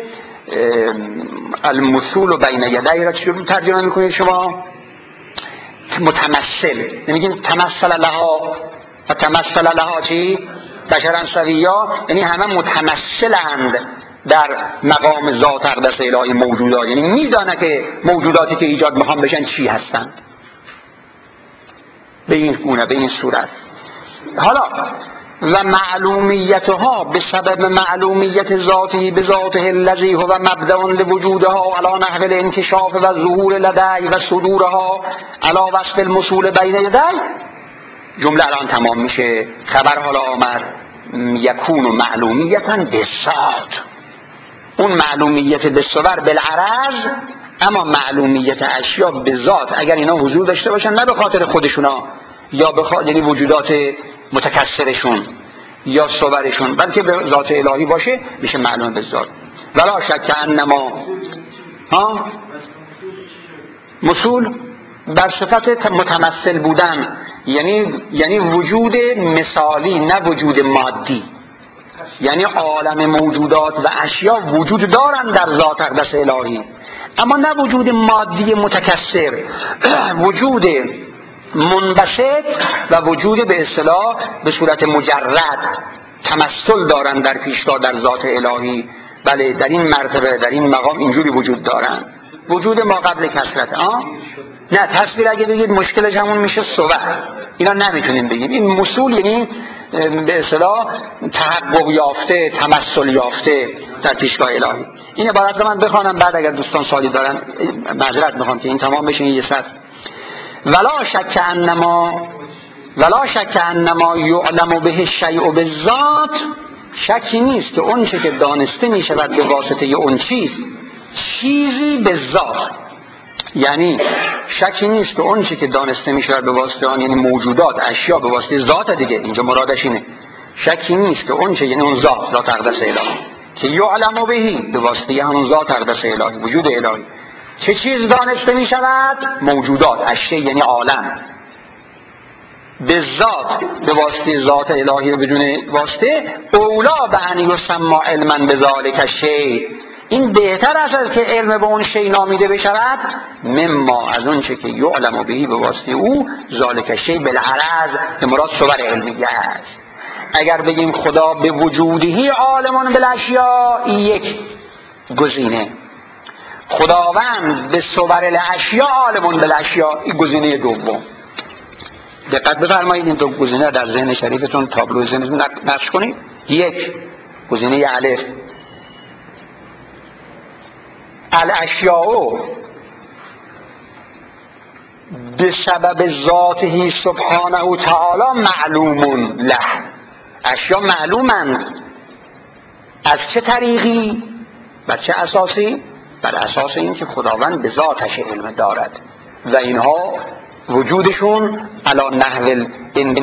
Speaker 1: المثول بین یدیه را چجور ترجمه میکنید شما؟ متمثل، نمیگیم تمثل لها و تمثل لها چی؟ بشرا سویا، یعنی همه متمثلند در مقام ذات اقدس الهی موجودات، یعنی میدانه که موجوداتی که ایجاد میخوان بشن چی هستند، به این گونه، به این صورت. حالا و معلومیتها به سبب معلومیت ذاتی به ذاته الذی هو مبدأ لوجودها علی نحو الانکشاف و ظهور لدی و صدورها علی وصف المثول بین یدی. جمله الان تمام میشه. خبر حالا آمد یکون معلومیتا بالذات، اون معلومیت به صور بالعرض، اما معلومیت اشیا به ذات اگر اینا حضور داشته باشن، نه به خاطر خودشونا یا به خاطر یعنی وجودات متکثرشون یا صورشون، بلکه به ذات الهی باشه میشه معلوم به ذات. ولا شک انما ها مسئول بر صفت متمثل بودن، یعنی یعنی وجود مثالی نه وجود مادی. یعنی عالم موجودات و اشیا وجود دارن در ذات اقدس الهی، اما نه وجود مادی متکثر، وجود منبسط و وجود به اصطلاح به صورت مجرد تمثل دارن در پیشگاه در ذات الهی. بله در این مرتبه در این مقام اینجوری وجود دارن، وجود ما قبل کثرت. آه؟ نه تصویر اگه بگید مشکلش همون میشه صور، اینا نمیتونیم بگیم. این مسئول یعنی به اصطلاح تحقق یافته، تمثل یافته در پیشگاه الهی. این عبارت رو من بخوانم، بعد اگر دوستان سوالی دارن معذرت میخوام که این تمام بشه این یه سطر. ولا شک انما ولا شک انما یعلم به الشیء بالذات، شکی نیست که اون چه که دانسته می شود به واسطه اون چیز، چیزی به ذات، یعنی شکی نیست که اون چه که دانسته می شود به واسطه آن، یعنی موجودات اشیا به واسطه ذات دیگه، اینجا مرادش اینه. شکی نیست که اون چه، یعنی اون ذات، ذات اقدس الهی که یعلم بهی، به واسطه همون ذات اقدس الهی، وجود الهی. چه چیز دانسته می شود؟ موجودات اشیا، یعنی عالم به ذات، به واسطه ذات الهی و بدون واسطه. اولا به ان یسمى علما بذلک الشیء، این بهتر است که علم به اون شی نامیده بشود، مما از اون چه که یعلم بهی، به واسطه او، ذلک الشیء بالعرض، که مراد صور علمیه است. اگر بگیم خدا به وجودهی عالم بالاشیاء، یک گزینه، خداوند به صور الاشیاء عالم بالاشیاء، این گزینه دوم. دقت بفرمایید این دو گزینه در ذهن شریفتون، تابلو ذهنتون نقش کنید. یک گزینه الف، الاشیاء به سبب ذاته سبحانه تعالی معلوم له، اشیا معلومند. از چه طریقی؟ بر چه اساسی؟ بر اساس این که خداوند به ذاتش علم دارد و اینها وجودشون علی نحو